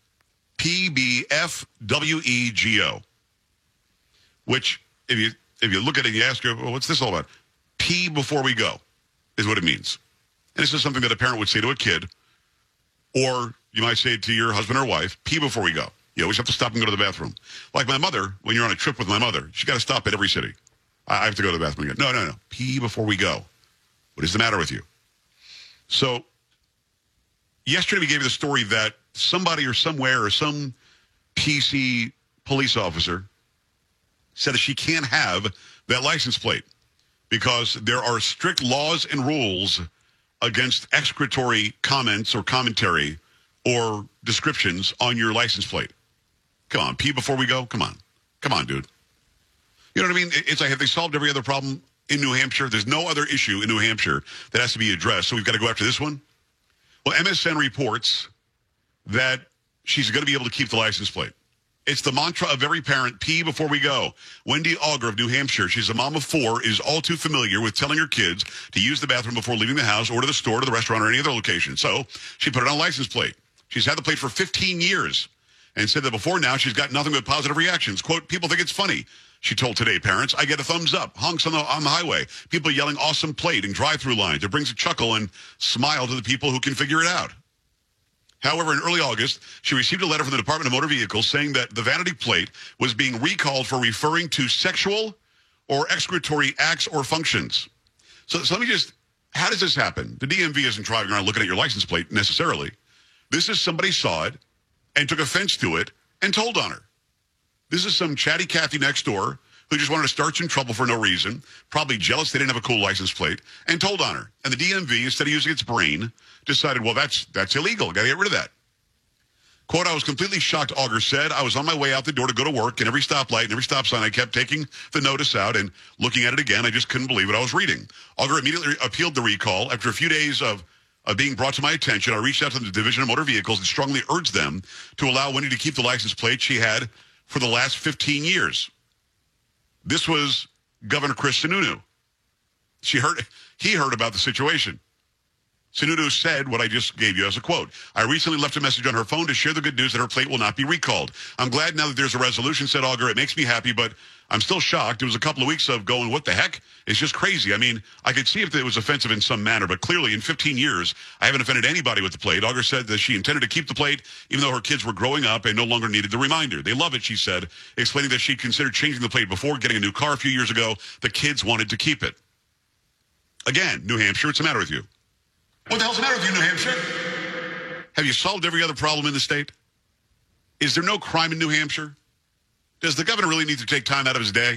PBFWEGO. Which, if you look at it and you ask her, well, what's this all about? P before we go is what it means. And this is something that a parent would say to a kid, or you might say it to your husband or wife, P before we go. You always have to stop and go to the bathroom. Like my mother, when you're on a trip with my mother, she got to stop at every city. I have to go to the bathroom again. No. Pee before we go. What is the matter with you? So yesterday we gave you the story that somebody or somewhere or some PC police officer said that she can't have that license plate because there are strict laws and rules against excretory comments or commentary or descriptions on your license plate. Come on, pee before we go? Come on, dude. You know what I mean? It's like, have they solved every other problem in New Hampshire? There's no other issue in New Hampshire that has to be addressed, so we've got to go after this one? Well, MSN reports that she's going to be able to keep the license plate. It's the mantra of every parent, pee before we go. Wendy Auger of New Hampshire, she's a mom of 4, is all too familiar with telling her kids to use the bathroom before leaving the house or to the store, to the restaurant, or any other location. So she put it on a license plate. She's had the plate for 15 years and said that before now she's got nothing but positive reactions. Quote, people think it's funny. She told Today parents, I get a thumbs up, honks on the highway, people yelling awesome plate in drive-through lines. It brings a chuckle and smile to the people who can figure it out. However, in early August, she received a letter from the Department of Motor Vehicles saying that the vanity plate was being recalled for referring to sexual or excretory acts or functions. So let me just, how does this happen? The DMV isn't driving around looking at your license plate necessarily. This is somebody saw it and took offense to it and told on her. This is some chatty Cathy next door who just wanted to start some trouble for no reason, probably jealous they didn't have a cool license plate, and told on her. And the DMV, instead of using its brain, decided, well, that's illegal. Got to get rid of that. Quote, I was completely shocked, Auger said. I was on my way out the door to go to work, and every stoplight and every stop sign, I kept taking the notice out and looking at it again. I just couldn't believe what I was reading. Auger immediately appealed the recall. After a few days of being brought to my attention, I reached out to the Division of Motor Vehicles and strongly urged them to allow Wendy to keep the license plate she had for the last 15 years. This was Governor Chris Sununu. He heard about the situation. Sununu said what I just gave you as a quote. I recently left a message on her phone to share the good news that her plate will not be recalled. I'm glad now that there's a resolution, said Auger. It makes me happy, but I'm still shocked. It was a couple of weeks of going, what the heck? It's just crazy. I mean, I could see if it was offensive in some manner, but clearly in 15 years, I haven't offended anybody with the plate. Auger said that she intended to keep the plate, even though her kids were growing up and no longer needed the reminder. They love it, she said, explaining that she considered changing the plate before getting a new car a few years ago. The kids wanted to keep it. Again, New Hampshire, what's the matter with you? What the hell's the matter with you, New Hampshire? Have you solved every other problem in the state? Is there no crime in New Hampshire? Does the governor really need to take time out of his day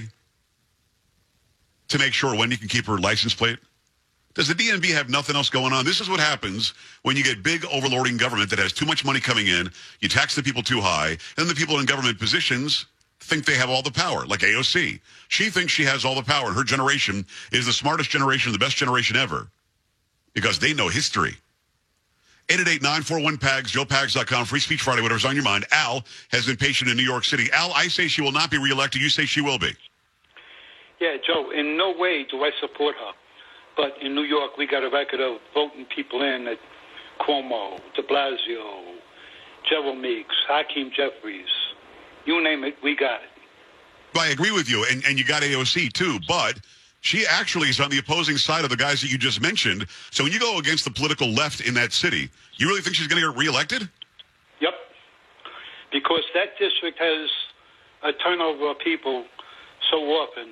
to make sure Wendy can keep her license plate? Does the DMV have nothing else going on? This is what happens when you get big overlording government that has too much money coming in, you tax the people too high, and then the people in government positions think they have all the power, like AOC. She thinks she has all the power, and her generation is the smartest generation, the best generation ever, because they know history. 888-941-PAGS, JoePags.com, Free Speech Friday, whatever's on your mind. Al has been patient in New York City. Al, I say she will not be reelected. You say she will be. Yeah, Joe, in no way do I support her. But in New York, we got a record of voting people in at Cuomo, de Blasio, Gerald Meeks, Hakeem Jeffries. You name it, we got it. Well, I agree with you, and you got AOC too, but she actually is on the opposing side of the guys that you just mentioned. So when you go against the political left in that city, you really think she's going to get reelected? Yep. Because that district has a turnover of people so often.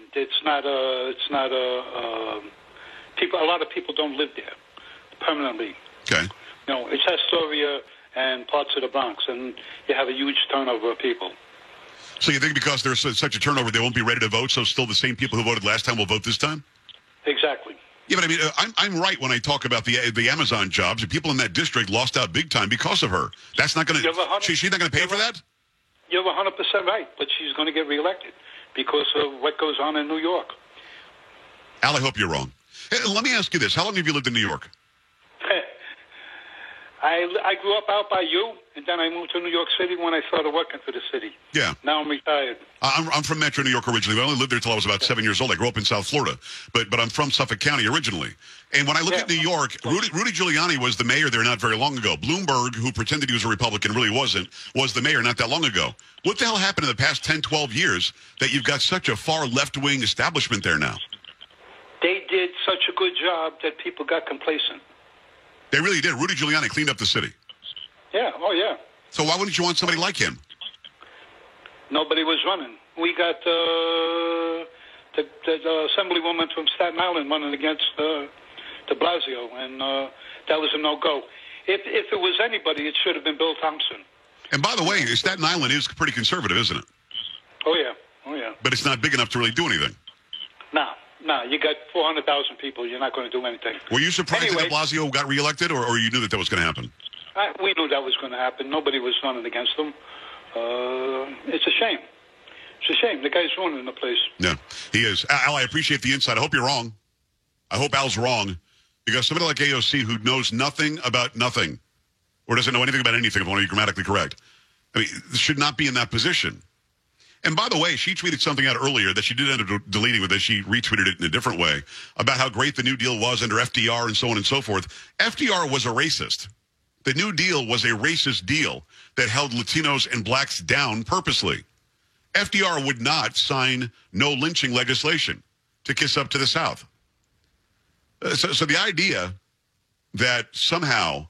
A lot of people don't live there permanently. Okay. You know, it's Astoria and parts of the Bronx, and you have a huge turnover of people. So you think because there's such a turnover, they won't be ready to vote, so still the same people who voted last time will vote this time? Exactly. Yeah, but I mean, I'm right when I talk about the Amazon jobs. The people in that district lost out big time because of her. That's not going to. She's not going to pay for that. You're 100% right, but she's going to get reelected because of what goes on in New York. Al, I hope you're wrong. Hey, let me ask you this: how long have you lived in New York? I grew up out by you, and then I moved to New York City when I started working for the city. Yeah. Now I'm retired. I'm from Metro New York originally. I only lived there until I was about 7 years old. I grew up in South Florida, but I'm from Suffolk County originally. And when I look at New York, Rudy Giuliani was the mayor there not very long ago. Bloomberg, who pretended he was a Republican, really wasn't, was the mayor not that long ago. What the hell happened in the past 10, 12 years that you've got such a far left-wing establishment there now? They did such a good job that people got complacent. They really did. Rudy Giuliani cleaned up the city. Yeah. Oh, yeah. So why wouldn't you want somebody like him? Nobody was running. We got the assemblywoman from Staten Island running against de Blasio, and that was a no-go. If it was anybody, it should have been Bill Thompson. And by the way, Staten Island is pretty conservative, isn't it? Oh, yeah. But it's not big enough to really do anything. No. You got 400,000 people. You're not going to do anything. Were you surprised that de Blasio got reelected, or you knew that was going to happen? We knew that was going to happen. Nobody was running against him. It's a shame. It's a shame. The guy's running the place. Yeah, he is. Al, I appreciate the insight. I hope you're wrong. I hope Al's wrong. Because somebody like AOC who knows nothing about nothing, or doesn't know anything about anything, if I want to be grammatically correct, I mean, should not be in that position. And by the way, she tweeted something out earlier that she did end up deleting, but that she retweeted it in a different way about how great the New Deal was under FDR and so on and so forth. FDR was a racist. The New Deal was a racist deal that held Latinos and blacks down purposely. FDR would not sign no lynching legislation to kiss up to the South. So the idea that somehow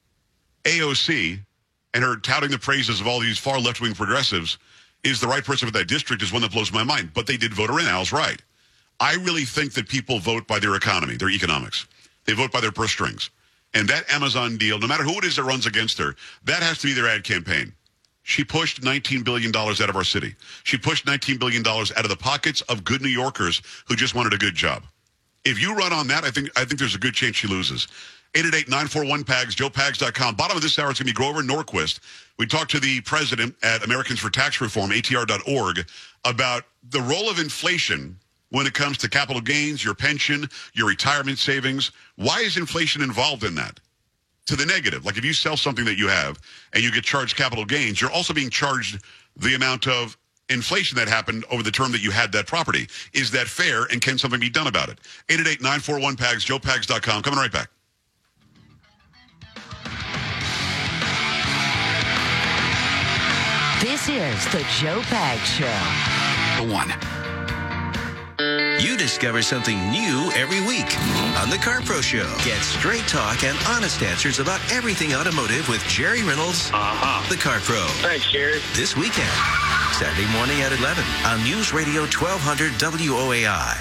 AOC and her touting the praises of all these far left-wing progressives is the right person for that district is one that blows my mind. But they did vote her in. Al's right. I really think that people vote by their economy, their economics. They vote by their purse strings. And that Amazon deal, no matter who it is that runs against her, that has to be their ad campaign. She pushed $19 billion out of our city. She pushed $19 billion out of the pockets of good New Yorkers who just wanted a good job. If you run on that, I think there's a good chance she loses. 888-941-PAGS, joepags.com. Bottom of this hour, it's going to be Grover Norquist. We talked to the president at Americans for Tax Reform, ATR.org, about the role of inflation when it comes to capital gains, your pension, your retirement savings. Why is inflation involved in that? To the negative. Like if you sell something that you have and you get charged capital gains, you're also being charged the amount of inflation that happened over the term that you had that property. Is that fair, and can something be done about it? 888-941-PAGS, joepags.com. Coming right back. This is the Joe Pags Show. One. You discover something new every week on the Car Pro Show. Get straight talk and honest answers about everything automotive with Jerry Reynolds, the Car Pro. Thanks, Jerry. This weekend, Saturday morning at 11 on News Radio 1200 WOAI.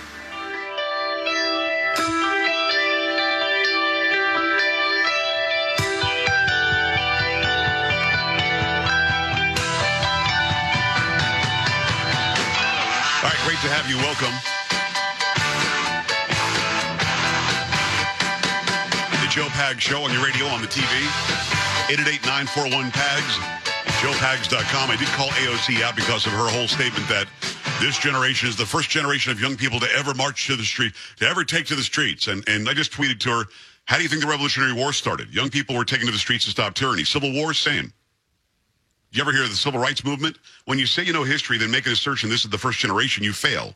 Great to have you. Welcome. The Joe Pags Show on your radio, on the TV. 888-941-PAGS, joepags.com. I did call AOC out because of her whole statement that this generation is the first generation of young people to ever march to the street, to ever take to the streets. And I just tweeted to her, how do you think the Revolutionary War started? Young people were taken to the streets to stop tyranny. Civil War, same. You ever hear of the Civil Rights Movement? When you say you know history, then make an assertion this is the first generation, you fail.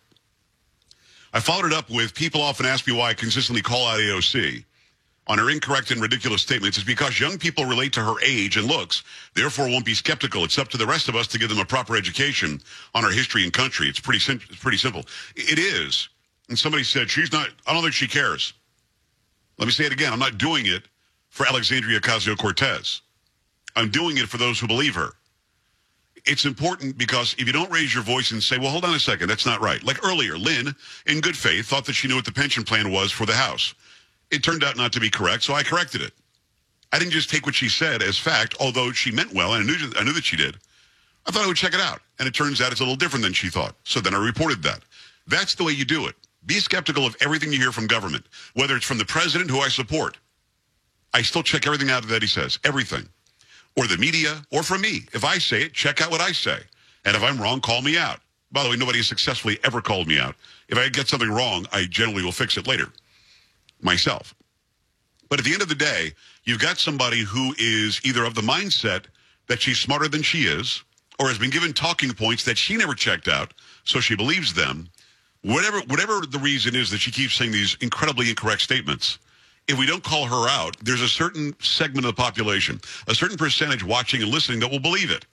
I followed it up with people often ask me why I consistently call out AOC on her incorrect and ridiculous statements. It's because young people relate to her age and looks, therefore won't be skeptical. It's up to the rest of us to give them a proper education on our history and country. It's pretty simple. It is. And somebody said, I don't think she cares. Let me say it again. I'm not doing it for Alexandria Ocasio-Cortez. I'm doing it for those who believe her. It's important because if you don't raise your voice and say, well, hold on a second, that's not right. Like earlier, Lynn, in good faith, thought that she knew what the pension plan was for the House. It turned out not to be correct, so I corrected it. I didn't just take what she said as fact, although she meant well, and I knew that she did. I thought I would check it out, and it turns out it's a little different than she thought. So then I reported that. That's the way you do it. Be skeptical of everything you hear from government, whether it's from the president, who I support. I still check everything out that he says, everything. Or the media, or from me. If I say it, check out what I say. And if I'm wrong, call me out. By the way, nobody has successfully ever called me out. If I get something wrong, I generally will fix it later myself. But at the end of the day, you've got somebody who is either of the mindset that she's smarter than she is, or has been given talking points that she never checked out, so she believes them. Whatever the reason is that she keeps saying these incredibly incorrect statements, if we don't call her out, there's a certain segment of the population, a certain percentage watching and listening that will believe it.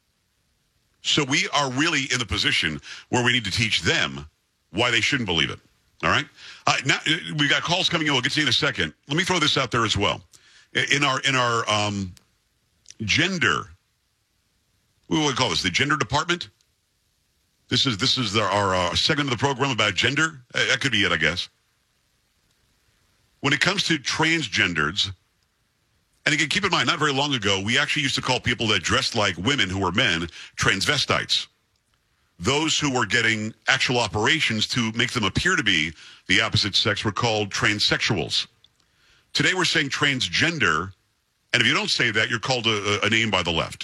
So we are really in the position where we need to teach them why they shouldn't believe it. All right? Now we got calls coming in. We'll get to you in a second. Let me throw this out there as well. In our gender what do we call this? The gender department? This is our segment of the program about gender. That could be it, I guess. When it comes to transgenders, and again, keep in mind, not very long ago, we actually used to call people that dressed like women who were men transvestites. Those who were getting actual operations to make them appear to be the opposite sex were called transsexuals. Today we're saying transgender, and if you don't say that, you're called a name by the left.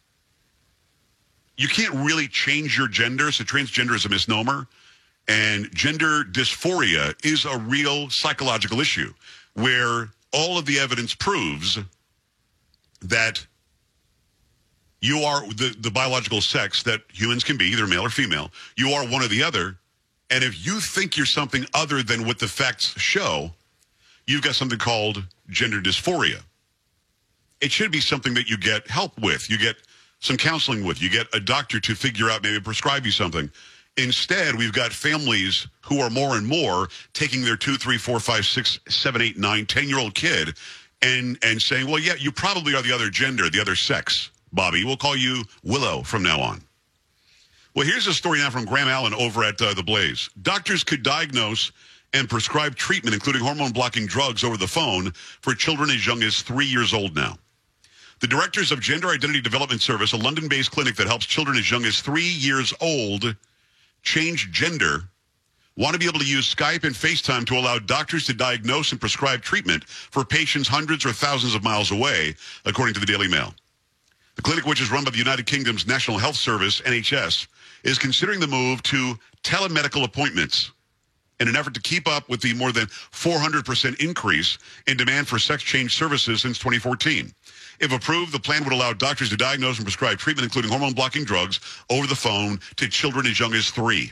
You can't really change your gender, so transgender is a misnomer. And gender dysphoria is a real psychological issue where all of the evidence proves that you are the biological sex that humans can be, either male or female. You are one or the other. And if you think you're something other than what the facts show, you've got something called gender dysphoria. It should be something that you get help with. You get some counseling with. You get a doctor to figure out, maybe prescribe you something. Instead, we've got families who are more and more taking their 2, 3, 4, 5, 6, 7, 8, 9, 10-year-old kid and saying, well, yeah, you probably are the other gender, the other sex, Bobby. We'll call you Willow from now on. Well, here's a story now from Graham Allen over at The Blaze. Doctors could diagnose and prescribe treatment, including hormone-blocking drugs, over the phone for children as young as 3 years old now. The directors of Gender Identity Development Service, a London-based clinic that helps children as young as 3 years old change gender, want to be able to use Skype and FaceTime to allow doctors to diagnose and prescribe treatment for patients hundreds or thousands of miles away, according to the Daily Mail. The clinic, which is run by the United Kingdom's National Health Service, NHS, is considering the move to telemedical appointments in an effort to keep up with the more than 400% increase in demand for sex change services since 2014. If approved, the plan would allow doctors to diagnose and prescribe treatment, including hormone-blocking drugs, over the phone to children as young as 3.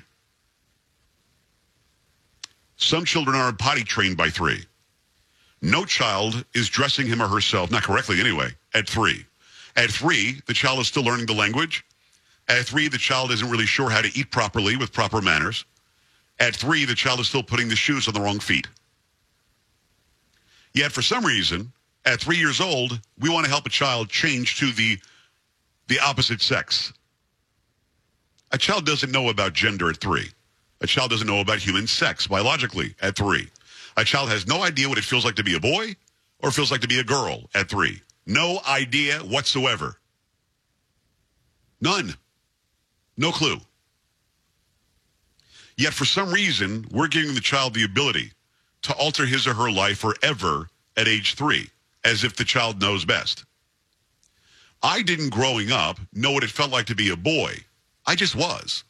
Some children are potty trained by 3. No child is dressing him or herself, not correctly anyway, at 3. At 3, the child is still learning the language. At 3, the child isn't really sure how to eat properly with proper manners. At 3, the child is still putting the shoes on the wrong feet. Yet, for some reason, at 3 years old, we want to help a child change to the opposite sex. A child doesn't know about gender at 3. A child doesn't know about human sex biologically at 3. A child has no idea what it feels like to be a boy or feels like to be a girl at 3. No idea whatsoever. None. No clue. Yet for some reason, we're giving the child the ability to alter his or her life forever at age 3, as if the child knows best. I didn't, growing up, know what it felt like to be a boy. I just was.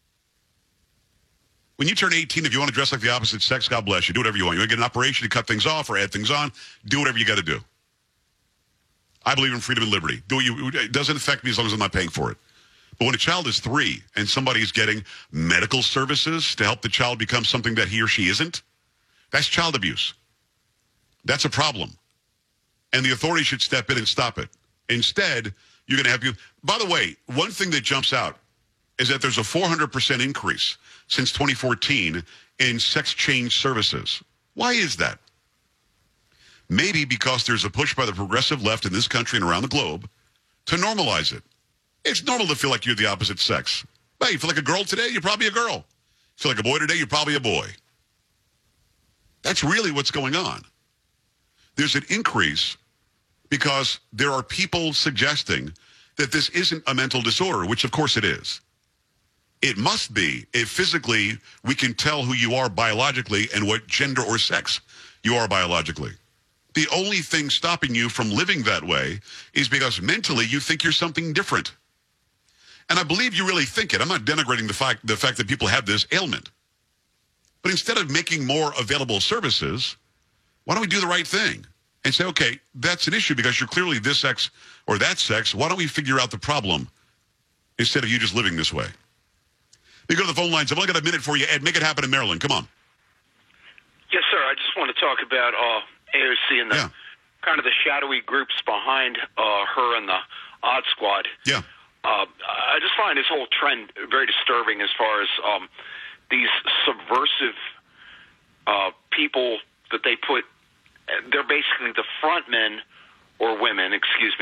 When you turn 18, if you want to dress like the opposite sex, God bless you. Do whatever you want. You want to get an operation to cut things off or add things on, do whatever you got to do. I believe in freedom and liberty. It doesn't affect me as long as I'm not paying for it. But when a child is 3 and somebody is getting medical services to help the child become something that he or she isn't, that's child abuse. That's a problem. And the authorities should step in and stop it. Instead, you're going to have you. By the way, one thing that jumps out is that there's a 400% increase since 2014 in sex change services. Why is that? Maybe because there's a push by the progressive left in this country and around the globe to normalize it. It's normal to feel like you're the opposite sex. Hey, you feel like a girl today? You're probably a girl. You feel like a boy today? You're probably a boy. That's really what's going on. There's an increase because there are people suggesting that this isn't a mental disorder, which of course it is. It must be if physically we can tell who you are biologically and what gender or sex you are biologically. The only thing stopping you from living that way is because mentally you think you're something different. And I believe you really think it. I'm not denigrating the fact that people have this ailment. But instead of making more available services, why don't we do the right thing and say, okay, that's an issue because you're clearly this sex or that sex. Why don't we figure out the problem instead of you just living this way? We go to the phone lines. I've only got a minute for you, Ed. Make it happen in Maryland. Come on. Yes, sir. I just want to talk about AOC and the kind of the shadowy groups behind her and the Odd Squad. Yeah. I just find this whole trend very disturbing as far as these subversive people that they put. They're basically the front men or women, excuse me,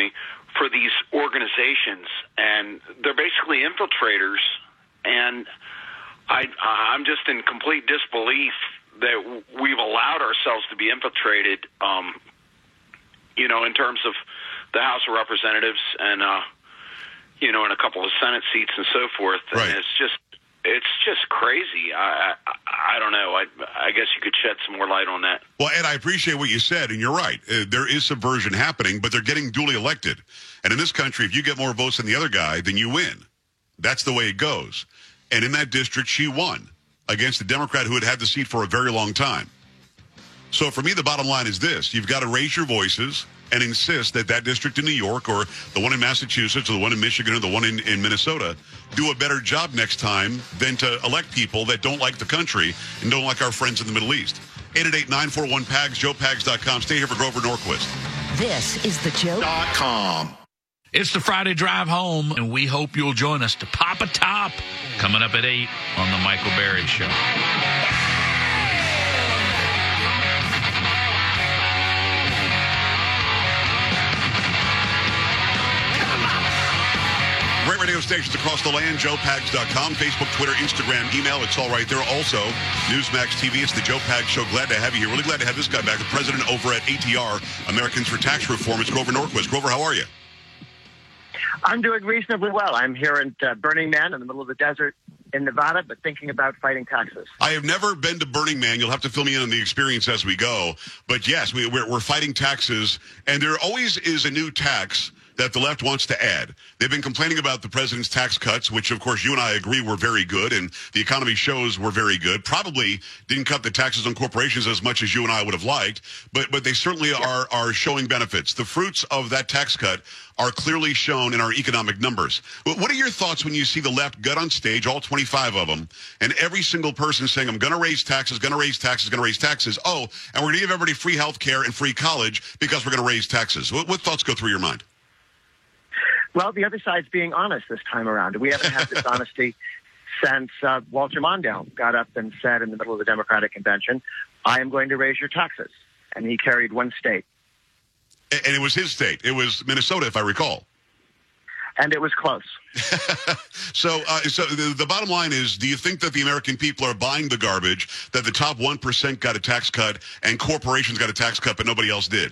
for these organizations, and they're basically infiltrators. And I'm just in complete disbelief that we've allowed ourselves to be infiltrated, in terms of the House of Representatives and, and a couple of Senate seats and so forth. Right. And it's just crazy. I don't know. I guess you could shed some more light on that. Well, Ed, I appreciate what you said, and you're right. There is subversion happening, but they're getting duly elected. And in this country, if you get more votes than the other guy, then you win. That's the way it goes. And in that district, she won against a Democrat who had had the seat for a very long time. So for me, the bottom line is this. You've got to raise your voices and insist that that district in New York or the one in Massachusetts or the one in Michigan or the one in Minnesota do a better job next time than to elect people that don't like the country and don't like our friends in the Middle East. 888-941-PAGS, joepags.com. Stay here for Grover Norquist. This is the Joe.com. It's the Friday drive home, and we hope you'll join us to Pop a Top coming up at 8 on the Michael Berry Show. Great radio stations across the land, joepags.com, Facebook, Twitter, Instagram, email. It's all right there. Also, Newsmax TV. It's the Joe Pags Show. Glad to have you here. Really glad to have this guy back, the president over at ATR, Americans for Tax Reform. It's Grover Norquist. Grover, how are you? I'm doing reasonably well. I'm here at Burning Man in the middle of the desert in Nevada, but thinking about fighting taxes. I have never been to Burning Man. You'll have to fill me in on the experience as we go. But yes, we're fighting taxes, and there always is a new tax that the left wants to add. They've been complaining about the president's tax cuts, which, of course, you and I agree were very good, and the economy shows were very good. Probably didn't cut the taxes on corporations as much as you and I would have liked, but they certainly are showing benefits. The fruits of that tax cut are clearly shown in our economic numbers. What are your thoughts when you see the left gut on stage, all 25 of them, and every single person saying, I'm going to raise taxes, going to raise taxes, going to raise taxes. Oh, and we're going to give everybody free health care and free college because we're going to raise taxes. What thoughts go through your mind? Well, the other side's being honest this time around. We haven't had this honesty since Walter Mondale got up and said in the middle of the Democratic convention, I am going to raise your taxes. And he carried one state. And it was his state. It was Minnesota, if I recall. And it was close. So the bottom line is, do you think that the American people are buying the garbage, that the top 1% got a tax cut and corporations got a tax cut, but nobody else did?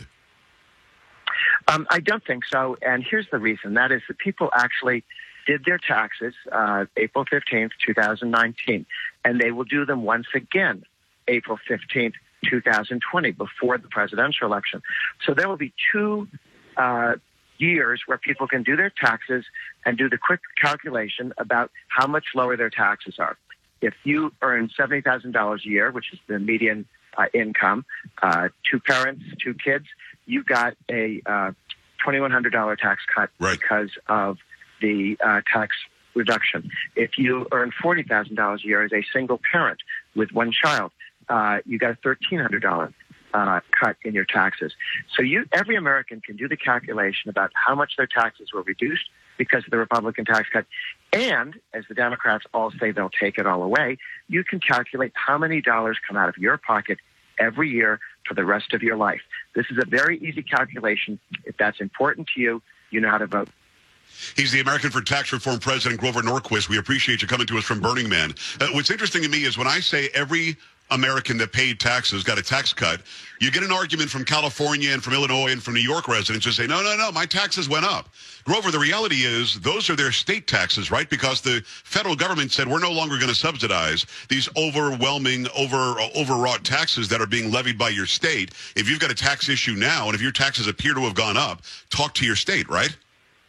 I don't think so, and here's the reason. That is that people actually did their taxes April 15th, 2019, and they will do them once again April 15th, 2020, before the presidential election. So there will be 2 years where people can do their taxes and do the quick calculation about how much lower their taxes are. If you earn $70,000 a year, which is the median income, 2 parents, 2 kids, you got a $2,100 tax cut because of the tax reduction. If you earn $40,000 a year as a single parent with 1 child, you got a $1,300 cut in your taxes. So every American can do the calculation about how much their taxes were reduced because of the Republican tax cut. And, as the Democrats all say they'll take it all away, you can calculate how many dollars come out of your pocket every year for the rest of your life. This is a very easy calculation. If that's important to you, you know how to vote. He's the American for Tax Reform President, Grover Norquist. We appreciate you coming to us from Burning Man. What's interesting to me is when I say every American that paid taxes got a tax cut, you get an argument from California and from Illinois and from New York residents who say, no, my taxes went up. Grover, the reality is those are their state taxes, right? Because the federal government said we're no longer going to subsidize these overwhelming, overwrought taxes that are being levied by your state. If you've got a tax issue now and if your taxes appear to have gone up, talk to your state, right?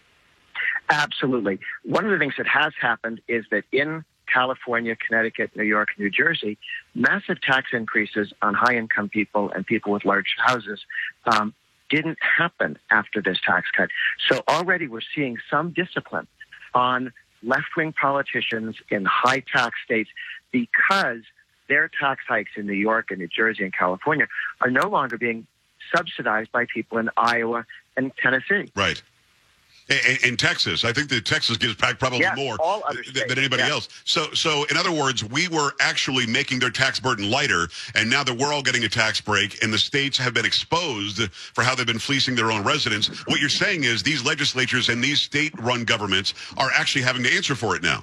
Absolutely. One of the things that has happened is that in California, Connecticut, New York, New Jersey, massive tax increases on high-income people and people with large houses didn't happen after this tax cut. So already we're seeing some discipline on left-wing politicians in high-tax states because their tax hikes in New York and New Jersey and California are no longer being subsidized by people in Iowa and Tennessee. Right. In Texas, I think that Texas gives back probably more than anybody else. So in other words, we were actually making their tax burden lighter, and now that we're all getting a tax break, and the states have been exposed for how they've been fleecing their own residents. What you're saying is these legislatures and these state-run governments are actually having to answer for it now.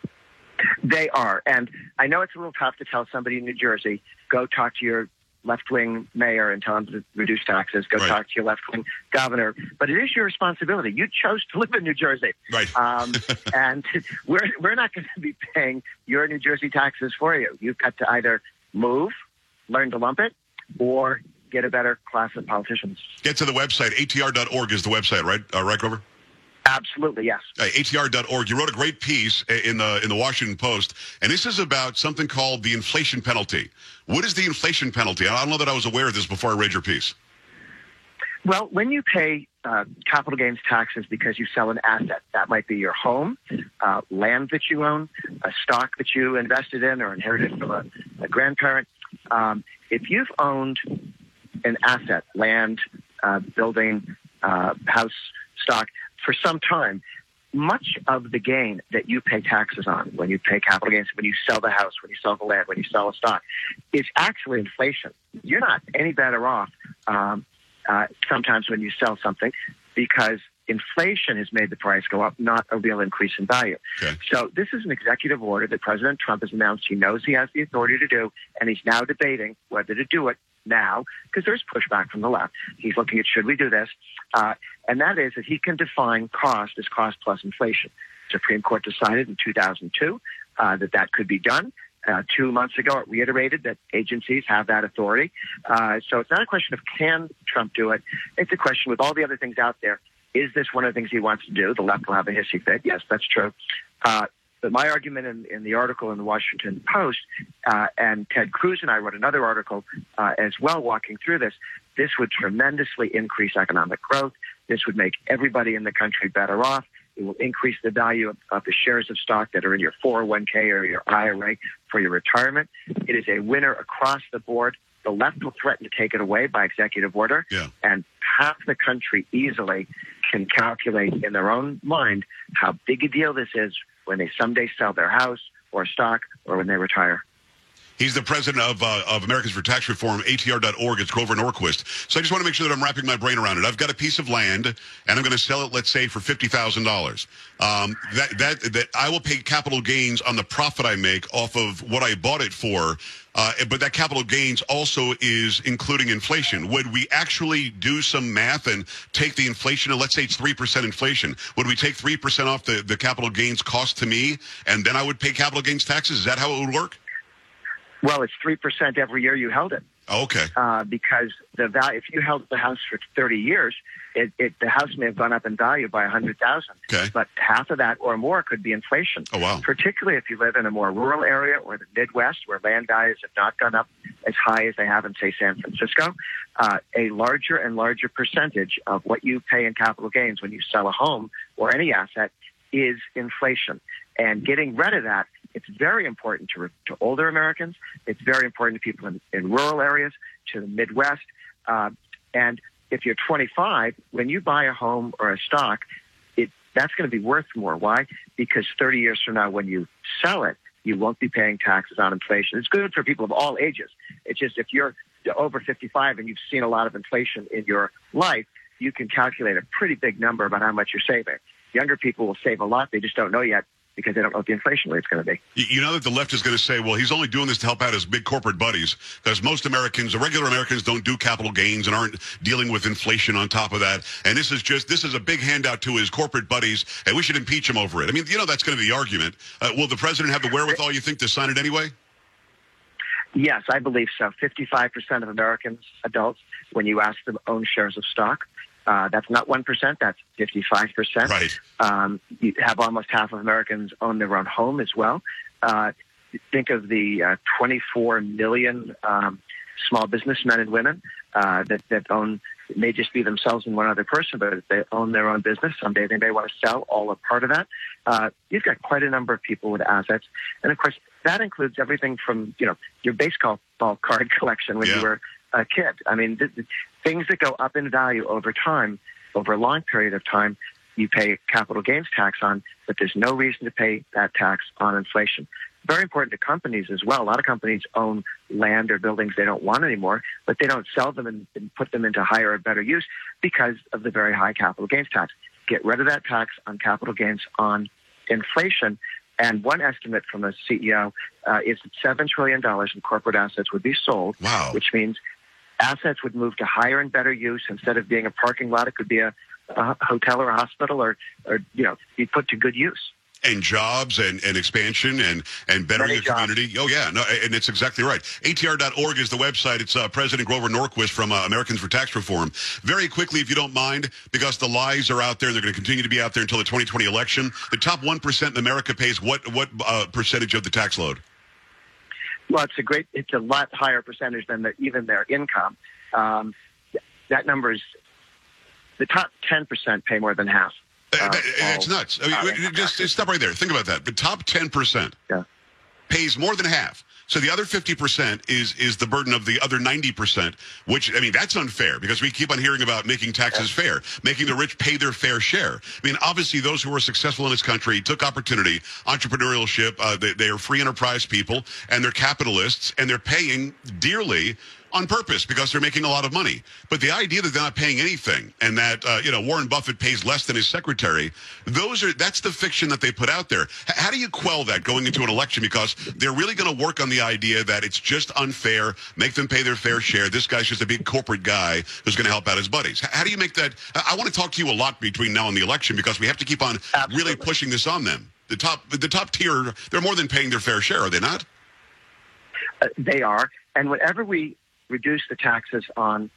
They are, and I know it's a little tough to tell somebody in New Jersey, go talk to your left-wing mayor and tell him to reduce taxes, go talk to your left-wing governor. But it is your responsibility. You chose to live in New Jersey. Right. And we're not going to be paying your New Jersey taxes for you. You've got to either move, learn to lump it, or get a better class of politicians. Get to the website. ATR.org is the website, right? Right, Grover? Absolutely, yes. ATR.org. You wrote a great piece in the Washington Post, and this is about something called the inflation penalty. What is the inflation penalty? I don't know that I was aware of this before I read your piece. Well, when you pay capital gains taxes because you sell an asset, that might be your home, land that you own, a stock that you invested in or inherited from a grandparent. If you've owned an asset, land, building, house, stock, for some time, much of the gain that you pay taxes on when you pay capital gains, when you sell the house, when you sell the land, when you sell a stock, is actually inflation. You're not any better off sometimes when you sell something because inflation has made the price go up, not a real increase in value. Okay. So this is an executive order that President Trump has announced he knows he has the authority to do, and he's now debating whether to do it now because there's pushback from the left. He's looking at should we do this? And that is that he can define cost as cost plus inflation. The Supreme Court decided in 2002 that could be done. 2 months ago, it reiterated that agencies have that authority. So it's not a question of can Trump do it. It's a question with all the other things out there. Is this one of the things he wants to do? The left will have a hissy fit. Yes, that's true. But my argument in the article in the Washington Post, and Ted Cruz and I wrote another article as well walking through this would tremendously increase economic growth. This would make everybody in the country better off. It will increase the value of the shares of stock that are in your 401k or your IRA for your retirement. It is a winner across the board. The left will threaten to take it away by executive order, and half the country easily can calculate in their own mind how big a deal this is when they someday sell their house or stock or when they retire. He's the president of Americans for Tax Reform, ATR.org. It's Grover Norquist. So I just want to make sure that I'm wrapping my brain around it. I've got a piece of land, and I'm going to sell it, let's say, for $50,000. That I will pay capital gains on the profit I make off of what I bought it for. But that capital gains also is including inflation. Would we actually do some math and take the inflation, and let's say it's 3% inflation, would we take 3% off the capital gains cost to me, and then I would pay capital gains taxes? Is that how it would work? Well, it's 3% every year you held it. Okay. Because the value, if you held the house for 30 years, the house may have gone up in value by $100,000. Okay. But half of that or more could be inflation. Oh, wow. Particularly if you live in a more rural area or the Midwest where land values have not gone up as high as they have in, say, San Francisco. A larger and larger percentage of what you pay in capital gains when you sell a home or any asset is inflation. And getting rid of that, it's very important to older Americans. It's very important to people in rural areas, to the Midwest. And if you're 25, when you buy a home or a stock, that's going to be worth more. Why? Because 30 years from now, when you sell it, you won't be paying taxes on inflation. It's good for people of all ages. It's just if you're over 55 and you've seen a lot of inflation in your life, you can calculate a pretty big number about how much you're saving. Younger people will save a lot. They just don't know yet because they don't know what the inflation rate's going to be. You know that the left is going to say, well, he's only doing this to help out his big corporate buddies, because most Americans, the regular Americans, don't do capital gains and aren't dealing with inflation on top of that. And this is a big handout to his corporate buddies, and we should impeach him over it. I mean, that's going to be the argument. Will the president have the wherewithal, you think, to sign it anyway? Yes, I believe so. 55% of Americans, adults, when you ask them, own shares of stock. That's not 1%, that's 55%. Right. You have almost half of Americans own their own home as well. Think of the 24 million small businessmen and women that own, it may just be themselves and one other person, but if they own their own business, someday they may want to sell all or part of that. You've got quite a number of people with assets. And, of course, that includes everything from, your baseball card collection when you were a kid. I mean, things that go up in value over time, over a long period of time, you pay a capital gains tax on, but there's no reason to pay that tax on inflation. Very important to companies as well. A lot of companies own land or buildings they don't want anymore, but they don't sell them and put them into higher or better use because of the very high capital gains tax. Get rid of that tax on capital gains on inflation. And one estimate from a CEO is that $7 trillion in corporate assets would be sold, which means assets would move to higher and better use. Instead of being a parking lot, it could be a hotel or a hospital or be put to good use. And jobs and expansion and bettering the community. Oh, yeah. No, and it's exactly right. ATR.org is the website. It's President Grover Norquist from Americans for Tax Reform. Very quickly, if you don't mind, because the lies are out there and they're going to continue to be out there until the 2020 election, the top 1% in America pays what percentage of the tax load? Well, it's a lot higher percentage than even their income. That number is, the top 10% pay more than half. It's nuts. I mean, just stop right there. Think about that. The top 10% pays more than half. So the other 50% is the burden of the other 90%, which, I mean, that's unfair because we keep on hearing about making taxes fair, making the rich pay their fair share. I mean, obviously, those who are successful in this country took opportunity, entrepreneurship. They are free enterprise people, and they're capitalists, and they're paying dearly on purpose because they're making a lot of money. But the idea that they're not paying anything and that, Warren Buffett pays less than his secretary, that's the fiction that they put out there. How do you quell that going into an election? Because they're really going to work on the idea that it's just unfair, make them pay their fair share. This guy's just a big corporate guy who's going to help out his buddies. How do you make that? I want to talk to you a lot between now and the election because we have to keep on really pushing this on them. The top tier, they're more than paying their fair share, are they not? They are. And whenever we reduce the taxes on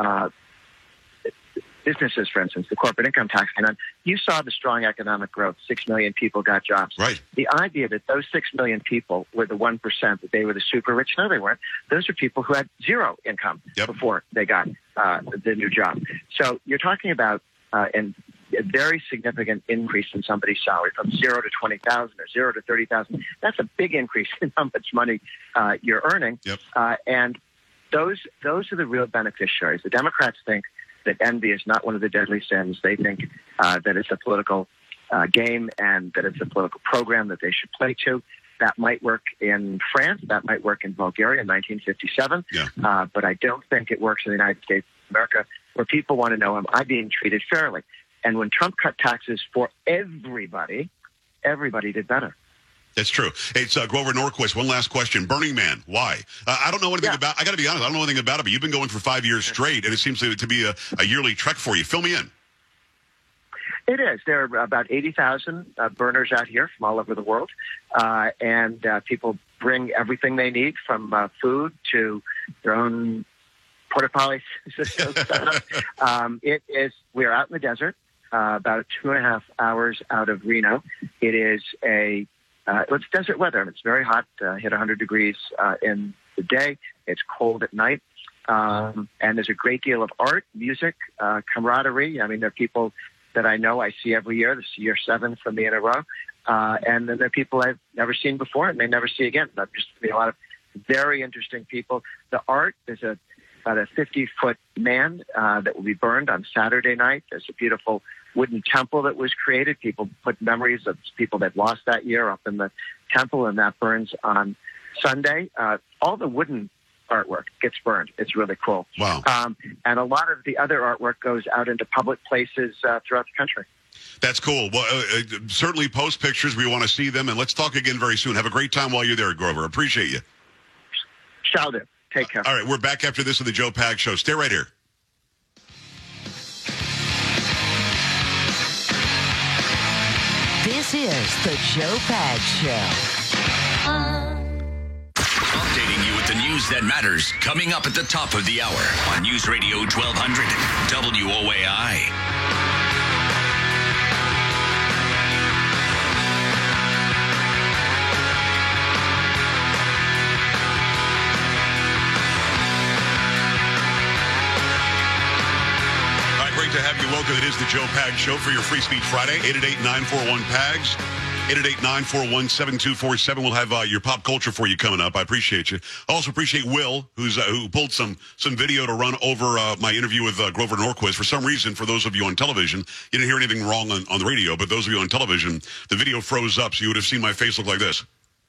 businesses, for instance, the corporate income tax. And you saw the strong economic growth. 6 million people got jobs. Right. The idea that those 6 million people were the 1%, that they were the super rich, no, they weren't. Those are people who had zero income before they got the new job. So you're talking about a very significant increase in somebody's salary from 0 to 20,000 or 0 to 30,000. That's a big increase in how much money you're earning. And those are the real beneficiaries. The Democrats think that envy is not one of the deadly sins. They think that it's a political game and that it's a political program that they should play to. That might work in France. That might work in Bulgaria in 1957. But I don't think it works in the United States of America, where people want to know, am I being treated fairly? And when Trump cut taxes for everybody did better. That's true. It's Grover Norquist. One last question. Burning Man, why? I don't know anything about. I got to be honest. I don't know anything about it. But you've been going for 5 years straight, and it seems to be a yearly trek for you. Fill me in. It is. There are about 80,000 burners out here from all over the world, and people bring everything they need, from food to their own porta potty systems. We're out in the desert, about 2.5 hours out of Reno. It is it's desert weather. It's very hot, hit 100 degrees in the day. It's cold at night. And there's a great deal of art, music, camaraderie. I mean, there are people that I know I see every year. This is year 7 for me in a row. And then there are people I've never seen before and may never see again. But there's a lot of very interesting people. The art, there's about a 50-foot man that will be burned on Saturday night. There's a beautiful wooden temple that was created. People put memories of people that lost that year up in the temple, and that burns on Sunday. All the wooden artwork gets burned. It's really cool. Wow. And a lot of the other artwork goes out into public places throughout the country. That's cool. Well, certainly post pictures. We want to see them, and let's talk again very soon. Have a great time while you're there, Grover. Appreciate you. Shall do. Take care. All right, we're back after this of the Joe Pag Show. Stay right here. This is the Joe Pag Show. Updating you with the news that matters, coming up at the top of the hour on News Radio 1200 WOAI. To have you welcome. It is the Joe Pags Show for your Free Speech Friday. 888-941-PAGS. 888-941-7247. We'll have your pop culture for you coming up. I appreciate you. I also appreciate Will, who pulled some video to run over my interview with Grover Norquist. For some reason, for those of you on television, you didn't hear anything wrong on the radio, but those of you on television, the video froze up, so you would have seen my face look like this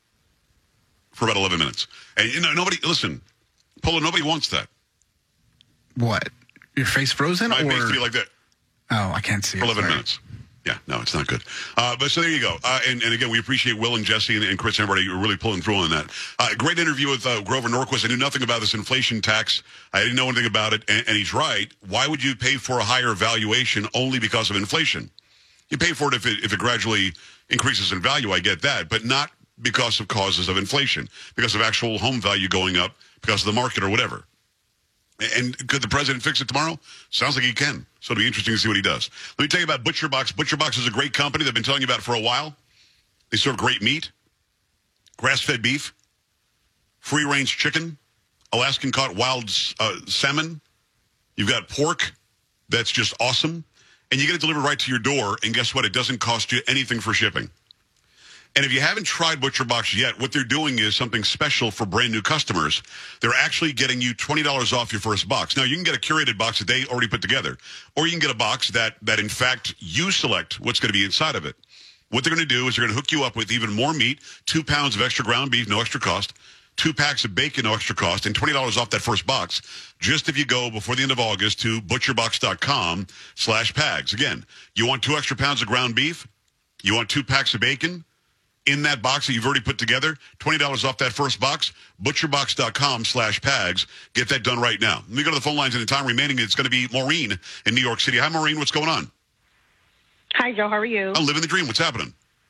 for about 11 minutes. And, nobody, listen, Polo, nobody wants that. What? Your face frozen? My face to be like that. Oh, I can't see it. For 11 minutes. Yeah, no, it's not good. But so there you go. And again, we appreciate Will and Jesse and Chris and everybody. You're really pulling through on that. Great interview with Grover Norquist. I knew nothing about this inflation tax. I didn't know anything about it. And he's right. Why would you pay for a higher valuation only because of inflation? You pay for it if it gradually increases in value. I get that. But not because of causes of inflation. Because of actual home value going up. Because of the market or whatever. And could the president fix it tomorrow? Sounds like he can. So it'll be interesting to see what he does. Let me tell you about ButcherBox. ButcherBox is a great company. They've been telling you about it for a while. They serve great meat, grass-fed beef, free-range chicken, Alaskan-caught wild salmon. You've got pork that's just awesome. And you get it delivered right to your door. And guess what? It doesn't cost you anything for shipping. And if you haven't tried ButcherBox yet, what they're doing is something special for brand new customers. They're actually getting you $20 off your first box. Now, you can get a curated box that they already put together, or you can get a box that in fact, you select what's going to be inside of it. What they're going to do is they're going to hook you up with even more meat, 2 pounds of extra ground beef, no extra cost, 2 packs of bacon, no extra cost, and $20 off that first box, just if you go before the end of August to butcherbox.com/PAGS. Again, you want 2 extra pounds of ground beef, you want 2 packs of bacon, in that box that you've already put together, $20 off that first box, butcherbox.com/PAGS. Get that done right now. Let me go to the phone lines in the time remaining. It's going to be Maureen in New York City. Hi, Maureen. What's going on? Hi, Joe. How are you? I'm living the dream. What's happening?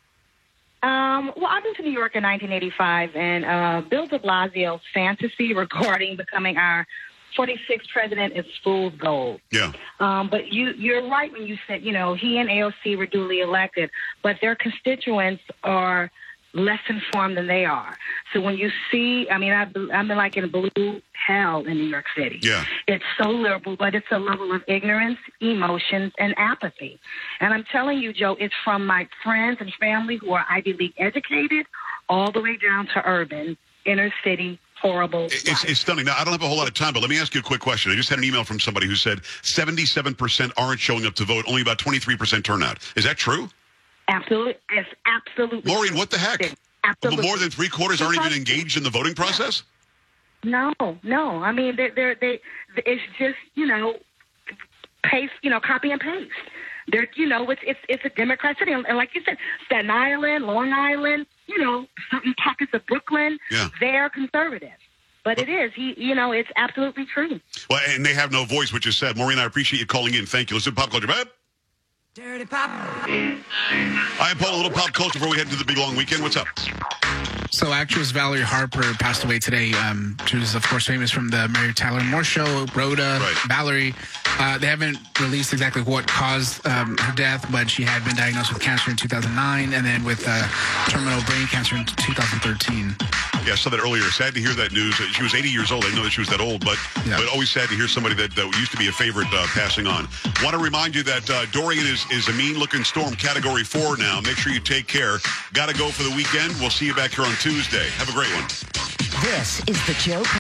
Well, I moved to New York in 1985, and Bill de Blasio's fantasy regarding becoming our 46th president is fool's gold. Yeah. But you're right when you said, he and AOC were duly elected, but their constituents are less informed than they are. So when you see, I've been like in blue hell in New York City. Yeah. It's so liberal, but it's a level of ignorance, emotions, and apathy. And I'm telling you, Joe, it's from my friends and family who are Ivy League educated all the way down to urban, inner city, horrible. It's stunning. Now, I don't have a whole lot of time, but let me ask you a quick question. I just had an email from somebody who said 77% aren't showing up to vote, only about 23% turnout. Is that true? Absolutely. It's absolutely. Maureen, what the heck? Absolutely. More than 3/4 aren't even engaged in the voting process? No. I mean, it's just, paste, copy and paste. They're, it's a Democrat city. And like you said, Staten Island, Long Island, certain pockets of Brooklyn, they're conservative. But it is. It's absolutely true. Well, and they have no voice, which is sad. Maureen, I appreciate you calling in. Thank you. Let's do pop culture, babe. Dirty pop. I have a little pop culture before we head into the big long weekend. What's up? So actress Valerie Harper passed away today. She was, of course, famous from the Mary Tyler Moore Show, Rhoda, Valerie. They haven't released exactly what caused her death, but she had been diagnosed with cancer in 2009 and then with terminal brain cancer in 2013. Yeah, I saw that earlier. Sad to hear that news. She was 80 years old. I didn't know that she was that old, but always sad to hear somebody that used to be a favorite passing on. Want to remind you that Dorian is a mean-looking storm, Category 4 now. Make sure you take care. Got to go for the weekend. We'll see you back here on Tuesday. Have a great one. This is the Joe